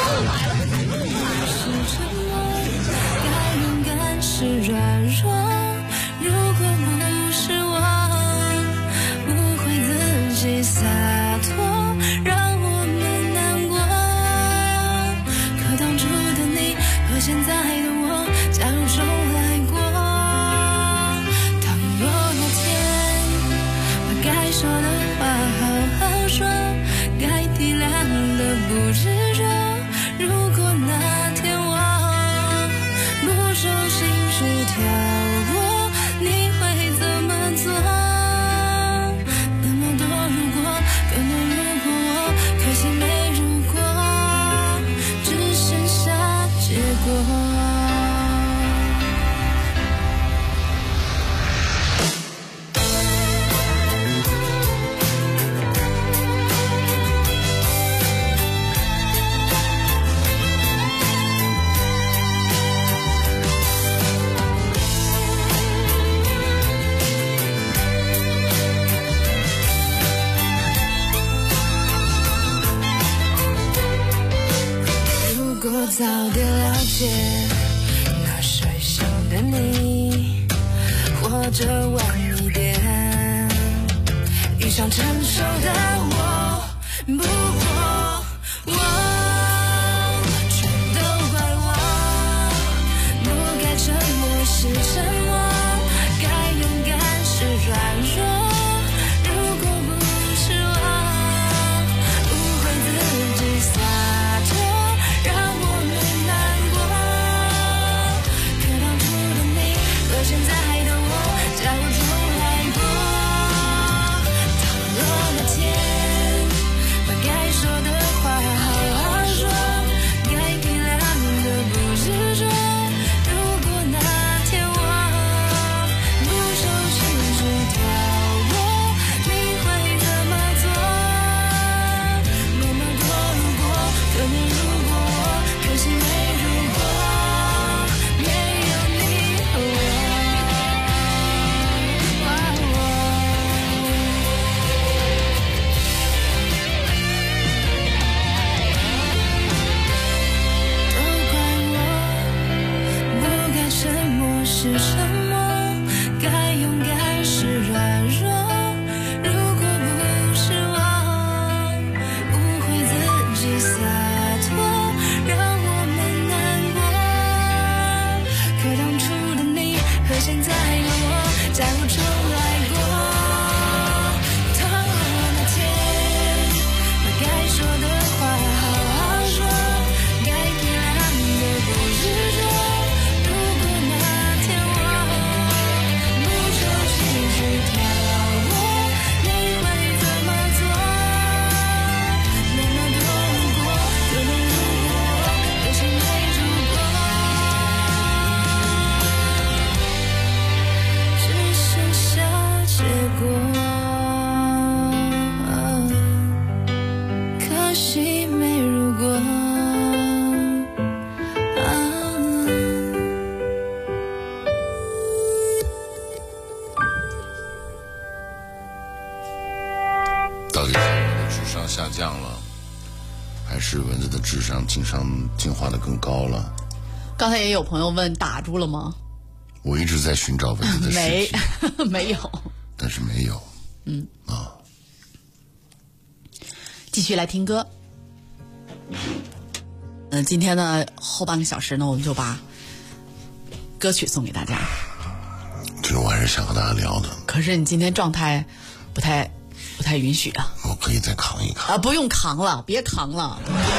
是软弱，如果不是我误会自己洒脱，让我们难过。可当初的你和现在的我，假如重来过，倘若那天把该说的话好好说，该体谅的不执着，如果那天我不小心跳过，你会怎么做？那么多如果，更多如果，我可惜没如果，只剩下结果。 果早点了解那水手的你，或者晚一点，遇上成熟的我，不过我全都怪我，不该沉默是沉默，该勇敢是软弱。 下降了，还是蚊子的智商进化的更高了？ 刚才也有朋友问打住了吗？ 我一直在寻找蚊子的尸体没有， 但是没有。 继续来听歌。今天的后半个小时呢，我们就把歌曲送给大家。 其实我还是想和大家聊的， 可是你今天状态不太允许啊。 我可以再扛一扛啊！不用扛了，别扛了。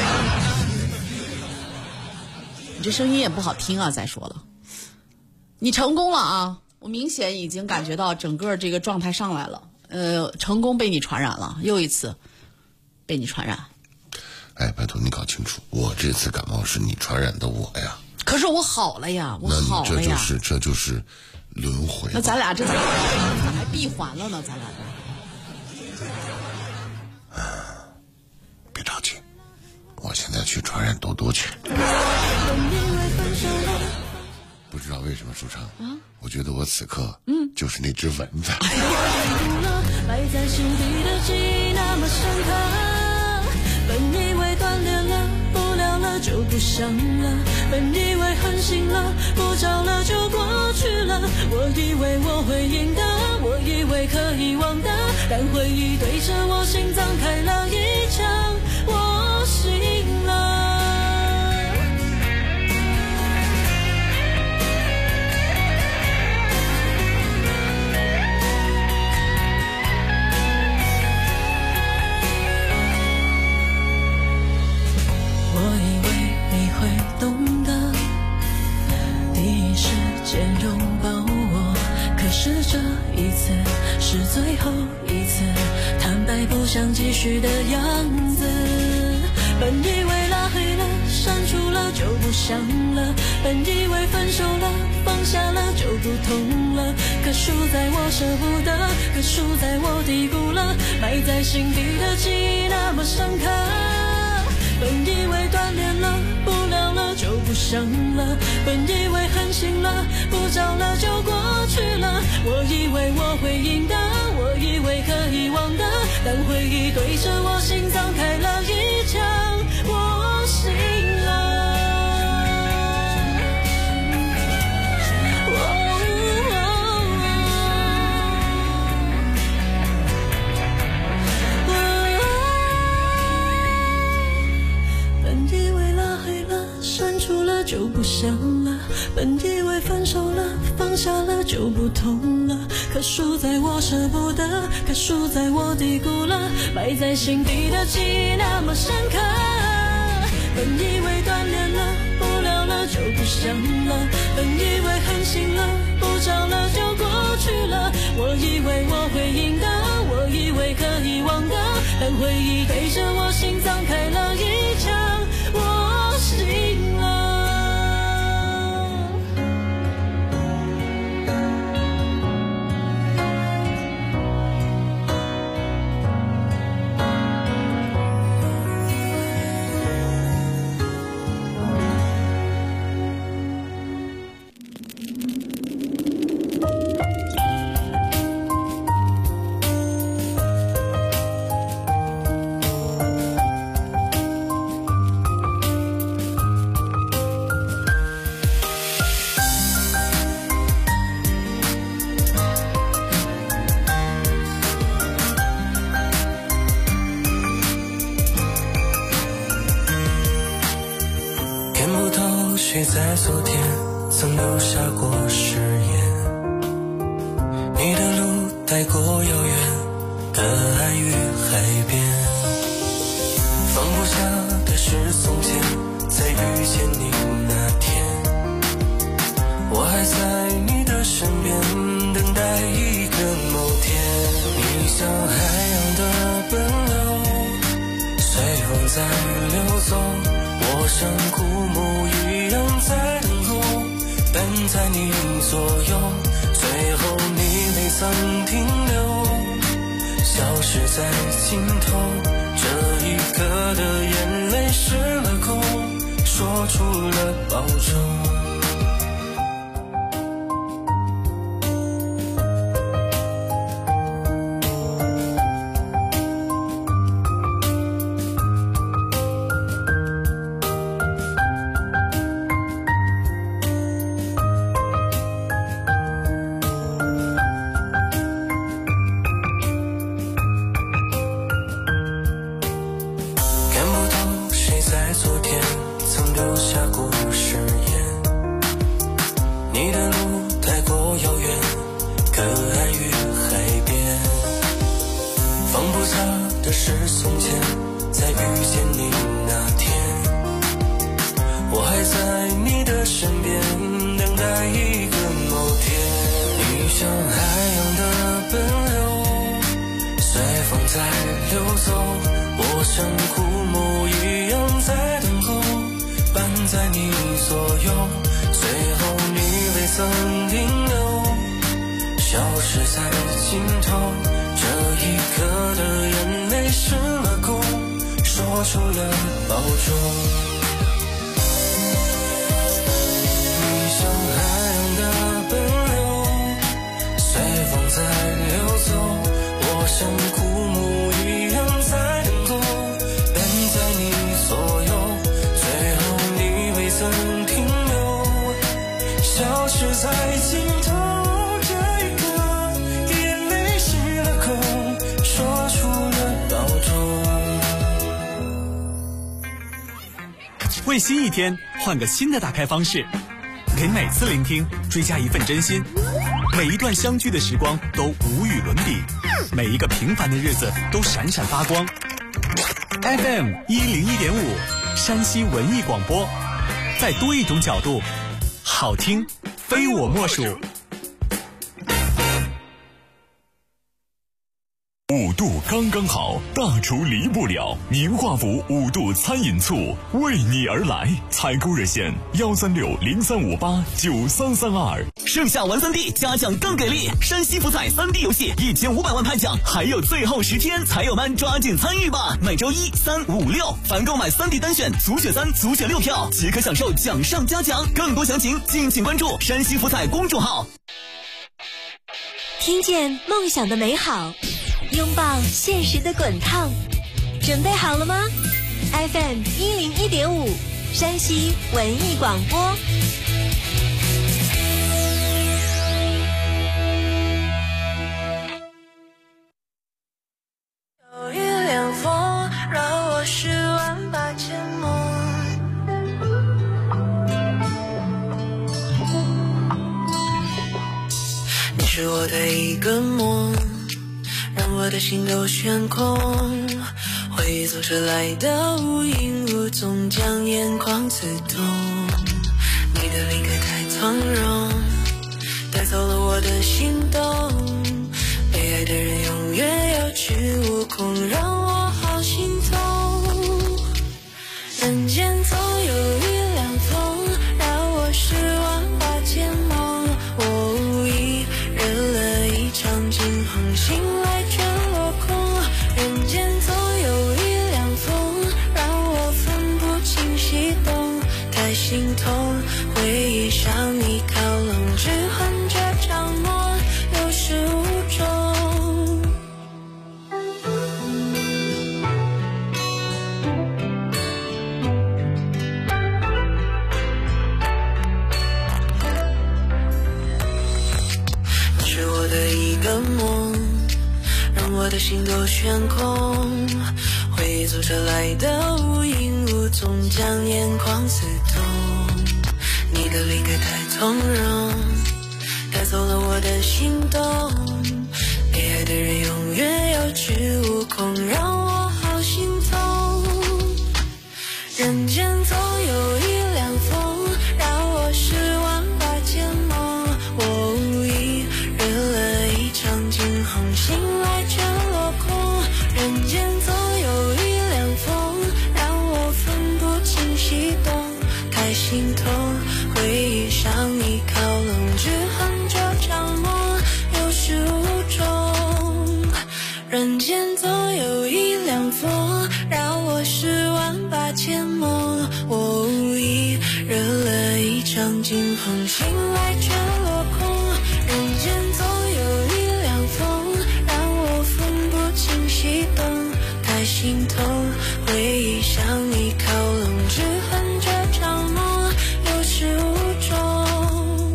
你这声音也不好听啊！再说了，你成功了啊！我明显已经感觉到整个这个状态上来了。成功被你传染了，又一次被你传染。 哎，拜托你搞清楚，我这次感冒是你传染的我呀。 可是我好了呀，我好了呀。 这就是轮回。 那咱俩这咋还闭环了呢？咱俩别着急，我现在去传染多多去。不知道为什么舒畅，我觉得我此刻就是那只蚊子。埋在心底的记忆那么深刻， 本以为断联了，不聊了就不想了，本以为狠心了，不找了就过去了。我以为我会赢的，我以为可以忘的，但回忆对着我心脏开了一枪，我醒了。拥抱我，可是这一次是最后一次，坦白不想继续的样子。本以为拉黑了，删除了就不想了，本以为分手了，放下了就不痛了，可输在我舍不得，可输在我低估了，埋在心底的记忆那么深刻。本以为断联了，不聊了就不想了，本以为狠心了，不找了就过去了。我以为我会赢的，我以为可以忘的，但回忆对着我心脏开了一枪，我醒了。 就不想了，本以为分手了放下了就不痛了，可输在我舍不得，可输在我低估了埋在心底的记忆那么深刻。本以为锻炼了不聊了就不想了，本以为狠心了不找了就过去了，我以为我会赢的，我以为可以忘的，但回忆对着我心脏开了一枪，我醒了。 谁在昨天曾留下过誓言？你的路带过遥远的爱与海边，放不下的是从前在遇见你那天，我还在你的身边等待一个某天。你像海洋的奔流，随风在流走，我像枯木一样在等候，等在你左右，最后你未曾停留，消失在尽头。这一刻的眼泪失了口，说出了保重。 为新一天换个新的打开方式，给每次聆听追加一份真心，每一段相聚的时光都无与伦比，每一个平凡的日子都闪闪发光。FM 101.5山西文艺广播，在多一种角度，好听非我莫属。 5度刚刚好，大厨离不了。宁化府5度餐饮醋为你而来，采购热线13603589332。 盛夏玩3D，嘉奖更给力！山西福彩3D 游戏1500万拍奖，还有最后10天，彩友们抓紧参与吧！每周1、3、5、6，凡购买3D 单选足血3、足血6票，即可享受奖上加奖。更多详情敬请关注山西福彩公众号。 听见梦想的美好，拥抱现实的滚烫，准备好了吗？ FM 101.5山西文艺广播。 有一凉风让我10万8千梦， 是我的一个梦，让我的心都悬空，回忆总是来的无影无踪，将眼眶刺痛。你的离开太从容，带走了我的心动，被爱的人永远有恃无恐，让我好心痛。人间总有一两风，让我失望化茧梦，我无意忍了一场惊鸿，醒来全落空。人间总有一两风，让我分不清西东，太心痛，回忆向你靠拢，只恨这场梦有始无终。是我的一个梦，让我的心都悬空，回忆组织来的无影无踪，将眼眶刺痛。你的离开太从容，带走了我的心动，被爱的人永远有恃无恐，让我好心痛。人间总有一两风，让我失望化茧梦，我无意忍了一场惊鸿，醒来全落空。人间总有一两风，让我分不清西东，太心痛，回忆向你靠拢，只恨这场梦有始无终。人间总有一两风，让我失望把茧梦，我无意忍了一场惊鸿，醒来全落空。人间总有一两风，让我分不清西东，太心痛，回忆向你靠拢，只恨这场梦有始无终。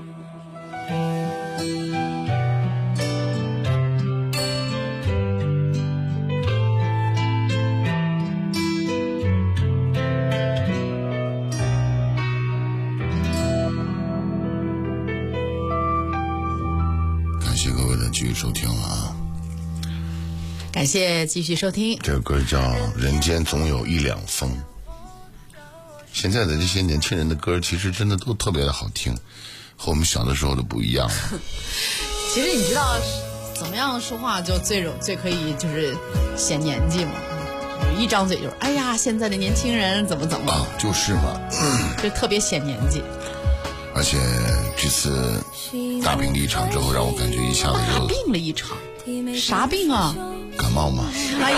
感谢各位的继续收听了啊！ 感谢继续收听。 这个歌叫《人间总有一两风》。现在的这些年轻人的歌，其实真的都特别的好听，和我们小的时候的不一样了。 其实你知道怎么样说话就最可以就是显年纪吗？一张嘴就是哎呀，现在的年轻人怎么啊， 就是嘛， 就特别显年纪。 而且这次大病了一场之后，让我感觉一下子就大病了一场，啥病啊？ 感冒嘛。 哎呀，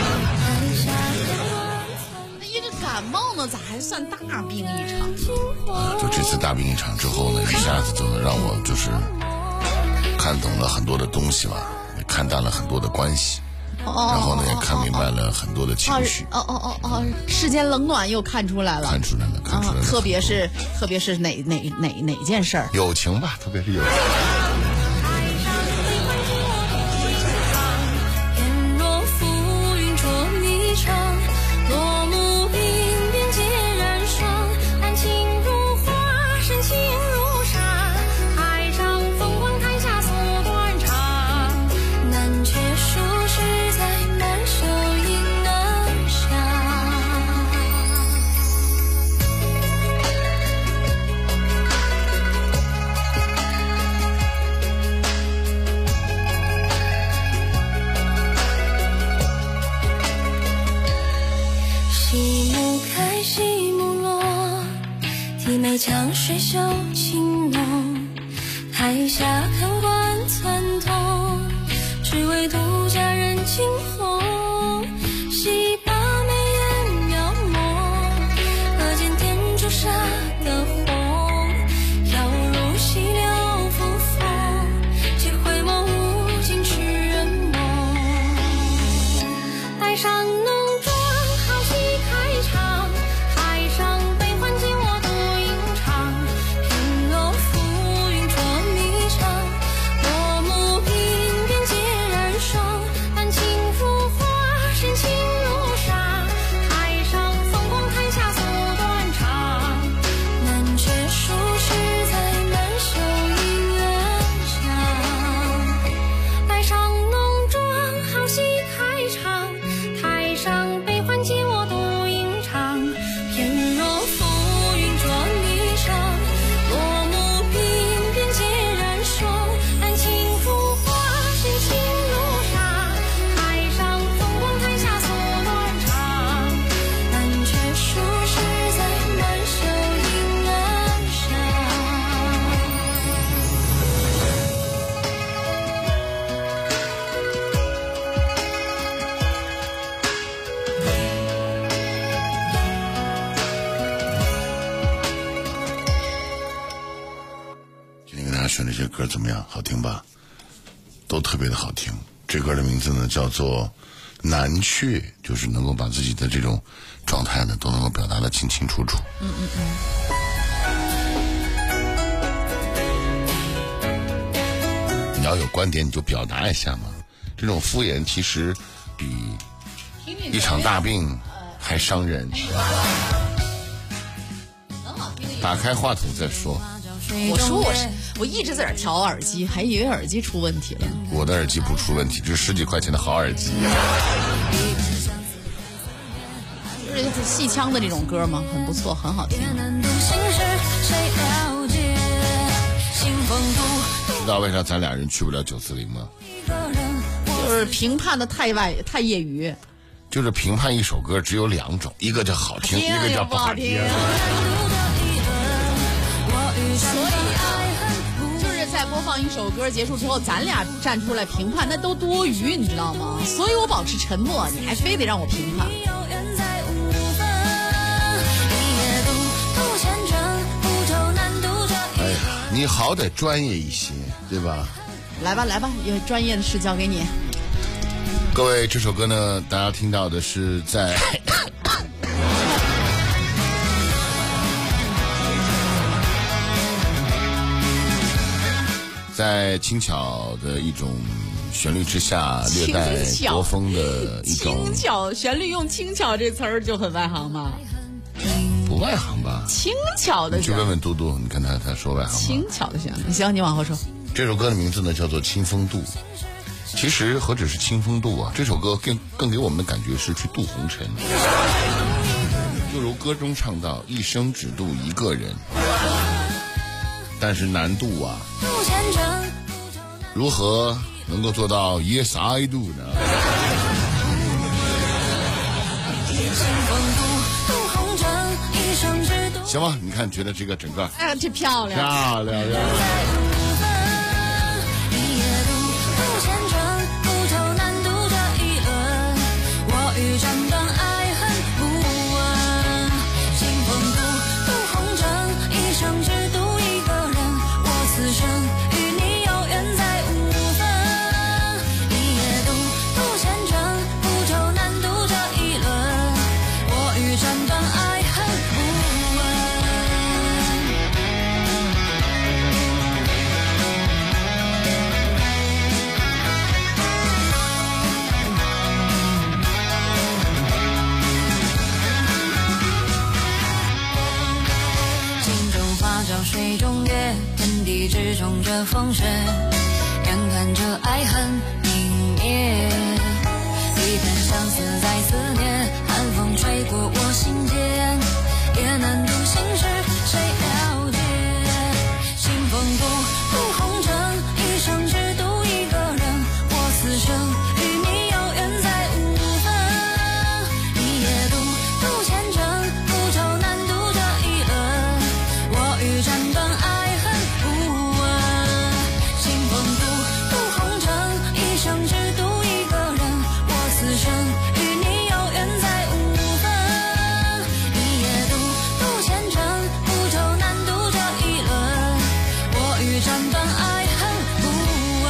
一个感冒呢，咋还算大病一场？ 就这次大病一场之后呢，一下子就能让我就是看懂了很多的东西吧，也看淡了很多的关系。然后呢，也看明白了很多的情绪。 世间冷暖又看出来了，看出来了。特别是哪件事儿？ 友情吧，特别是友情。 江水秀情浓，台下看官参透，只为独家人惊鸿。细把眉眼描摹，可见天朱砂的红，摇如细流扶风，且回眸无尽痴人梦。带上浓妆，好戏开场，台上悲欢尽我独吟唱。翩落浮云捉迷藏，落幕鬓边皆染霜，半轻拂选这些歌怎么样？好听吧？都特别的好听。这歌的名字呢叫做南阙，就是能够把自己的这种状态呢都能够表达得清清楚楚。你要有观点你就表达一下嘛，这种敷衍其实比一场大病还伤人。打开话筒再说。 我一直在这调耳机，还以为耳机出问题了。 我的耳机不出问题，这是10几块钱的好耳机。 就是戏腔的这种歌嘛，很不错，很好听。 知道为啥咱俩人去不了940吗？ 就是评判的太业余。 就是评判一首歌只有2种，一个叫好听，一个叫不好听。 所以就是在播放一首歌结束之后，咱俩站出来评判，那都多余，你知道吗？所以我保持沉默，你还非得让我评判。 哎呀，你好歹专业一些，对吧？ 来吧，有专业的事交给你。 各位，这首歌呢，大家听到的是在轻巧的一种旋律之下，略带国风的一种轻巧旋律，用轻巧这词儿就很外行吗？ 不外行吧？ 轻巧的， 你去问问嘟嘟，你看他说外行吗？ 轻巧的旋律，行，你往后说。 这首歌的名字呢叫做《清风渡》。其实何止是清风渡啊，这首歌更给我们的感觉是去渡红尘。就如歌中唱到，一生只渡一个人，但是难渡啊。如何能够做到 Yes I do 呢？行吧，你看觉得这个整个， 哎呀，这漂亮， 漂亮。 水中月，天地之中这风雪，眼看着爱恨泯灭，一片相思在思念，寒风吹过我心间，也难渡心事谁了解，清风渡红尘，一生只渡一个人，我此生与你有缘再无分，一夜渡前程，不愁难渡这一轮，我欲斩断爱恨不问，清风渡红尘，一生只渡一个人，我此生与你有缘再无分，一夜渡前程，不愁难渡这一轮，我欲斩断爱恨不问，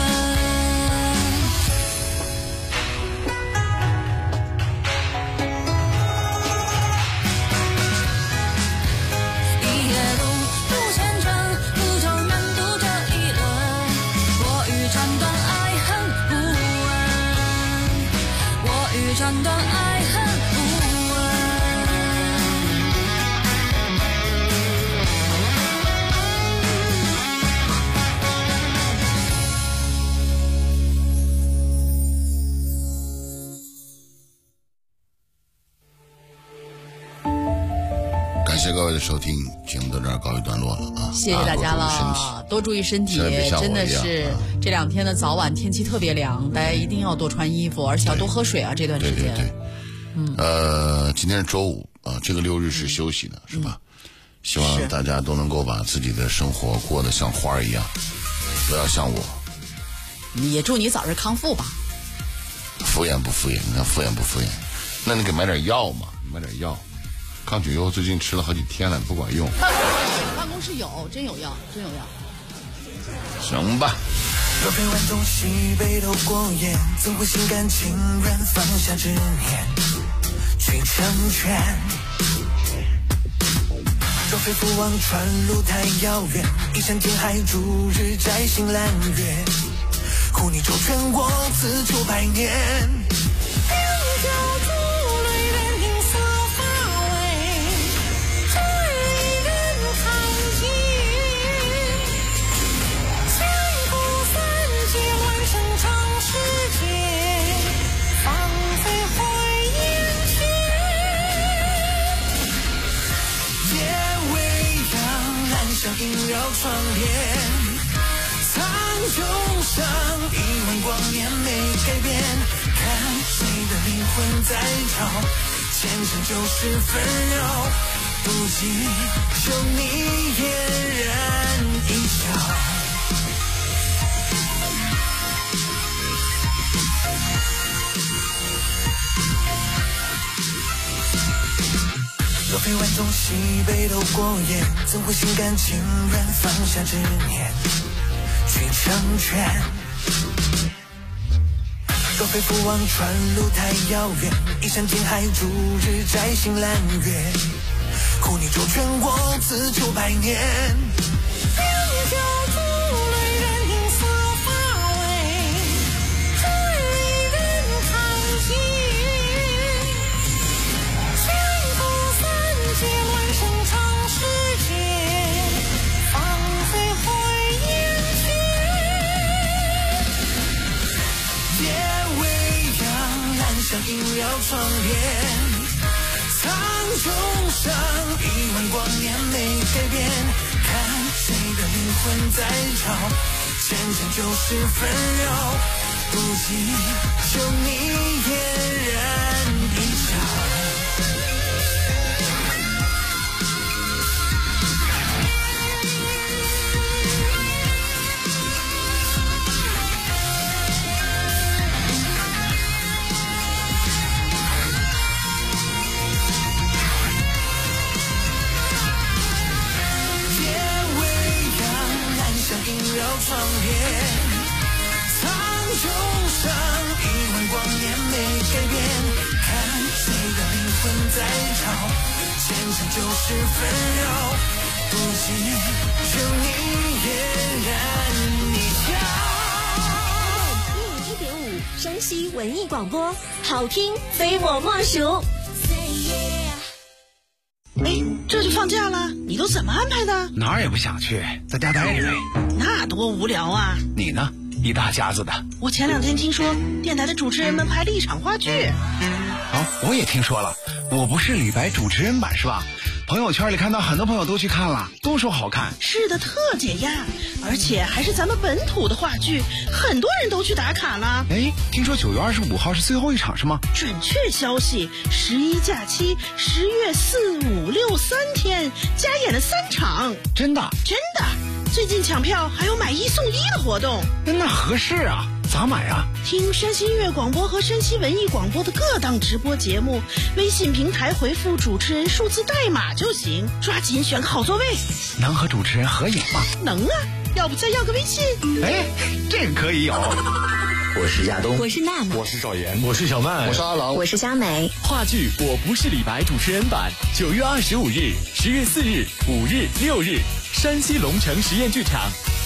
一夜渡前程，不愁难渡这一轮，我欲斩断爱恨不问，我欲斩断爱恨不问。 感谢各位的收听，节目到这儿告一段落了啊！ 谢谢大家了，多注意身体，真的是这2天的早晚天气特别凉，大家一定要多穿衣服，而且要多喝水啊！这段时间， 对，今天是周五啊，这个6日是休息的，是吧？希望大家都能够把自己的生活过得像花一样，不要像我。 也祝你早日康复吧。 敷衍不敷衍？你看敷衍不敷衍？那你给买点药嘛，买点药。抗菌药最近吃了好几天了，不管用。 办公室有，真有药，真有药。 行吧。 若非万众西北斗过眼，怎会心甘情愿放下执念去成全？若非父王传路太遥远，一山天海逐日摘星揽月，护你周全我自求百年。萦绕窗帘，苍穹上1万光年没改变，看谁的灵魂在吵，前尘就是纷扰，不及就你嫣然一笑。若非万众西北斗过眼，怎会心甘情愿放下执念去成全？若非父王传路太遥远，一山天海逐日摘星揽月，护你周全我自求百年。萦绕窗帘，苍穹上1万光年没改变，看谁的灵魂在吵，前尘就是纷扰，不及就你嫣然一笑。萦绕窗帘，苍穹上1万光年没改变，看谁的灵魂在吵，前尘就是纷扰，不及就你嫣然一笑。101.5山西文艺广播，好听非我莫属。 哎，这就放假了，你都怎么安排的？ 哪儿也不想去，在家待着呗。 那多无聊啊！ 你呢？一大家子的。 我前2天听说电台的主持人们拍了一场话剧。 我也听说了，我不是李白主持人版是吧？朋友圈里看到很多朋友都去看了，都说好看。 是的，特解压，而且还是咱们本土的话剧，很多人都去打卡了。 哎，听说9月25号是最后一场是吗？ 准确消息，11假期10月4、5、6 3天加演了3场。 真的？ 真的。最近抢票还有买1送1的活动。 那合适啊，咋买啊？ 听山西音乐广播和山西文艺广播的各档直播节目，微信平台回复主持人数字代码就行，抓紧选个好座位。 能和主持人合影吗？ 能啊，要不再要个微信？ 哎，这个可以有。 我是亚东， 我是娜娜， 我是赵岩，我是小麦， 我是阿郎， 我是佳美。 话剧《我不是李白》主持人版9月25日、10月4日、5日、6日，山西龙城实验剧场。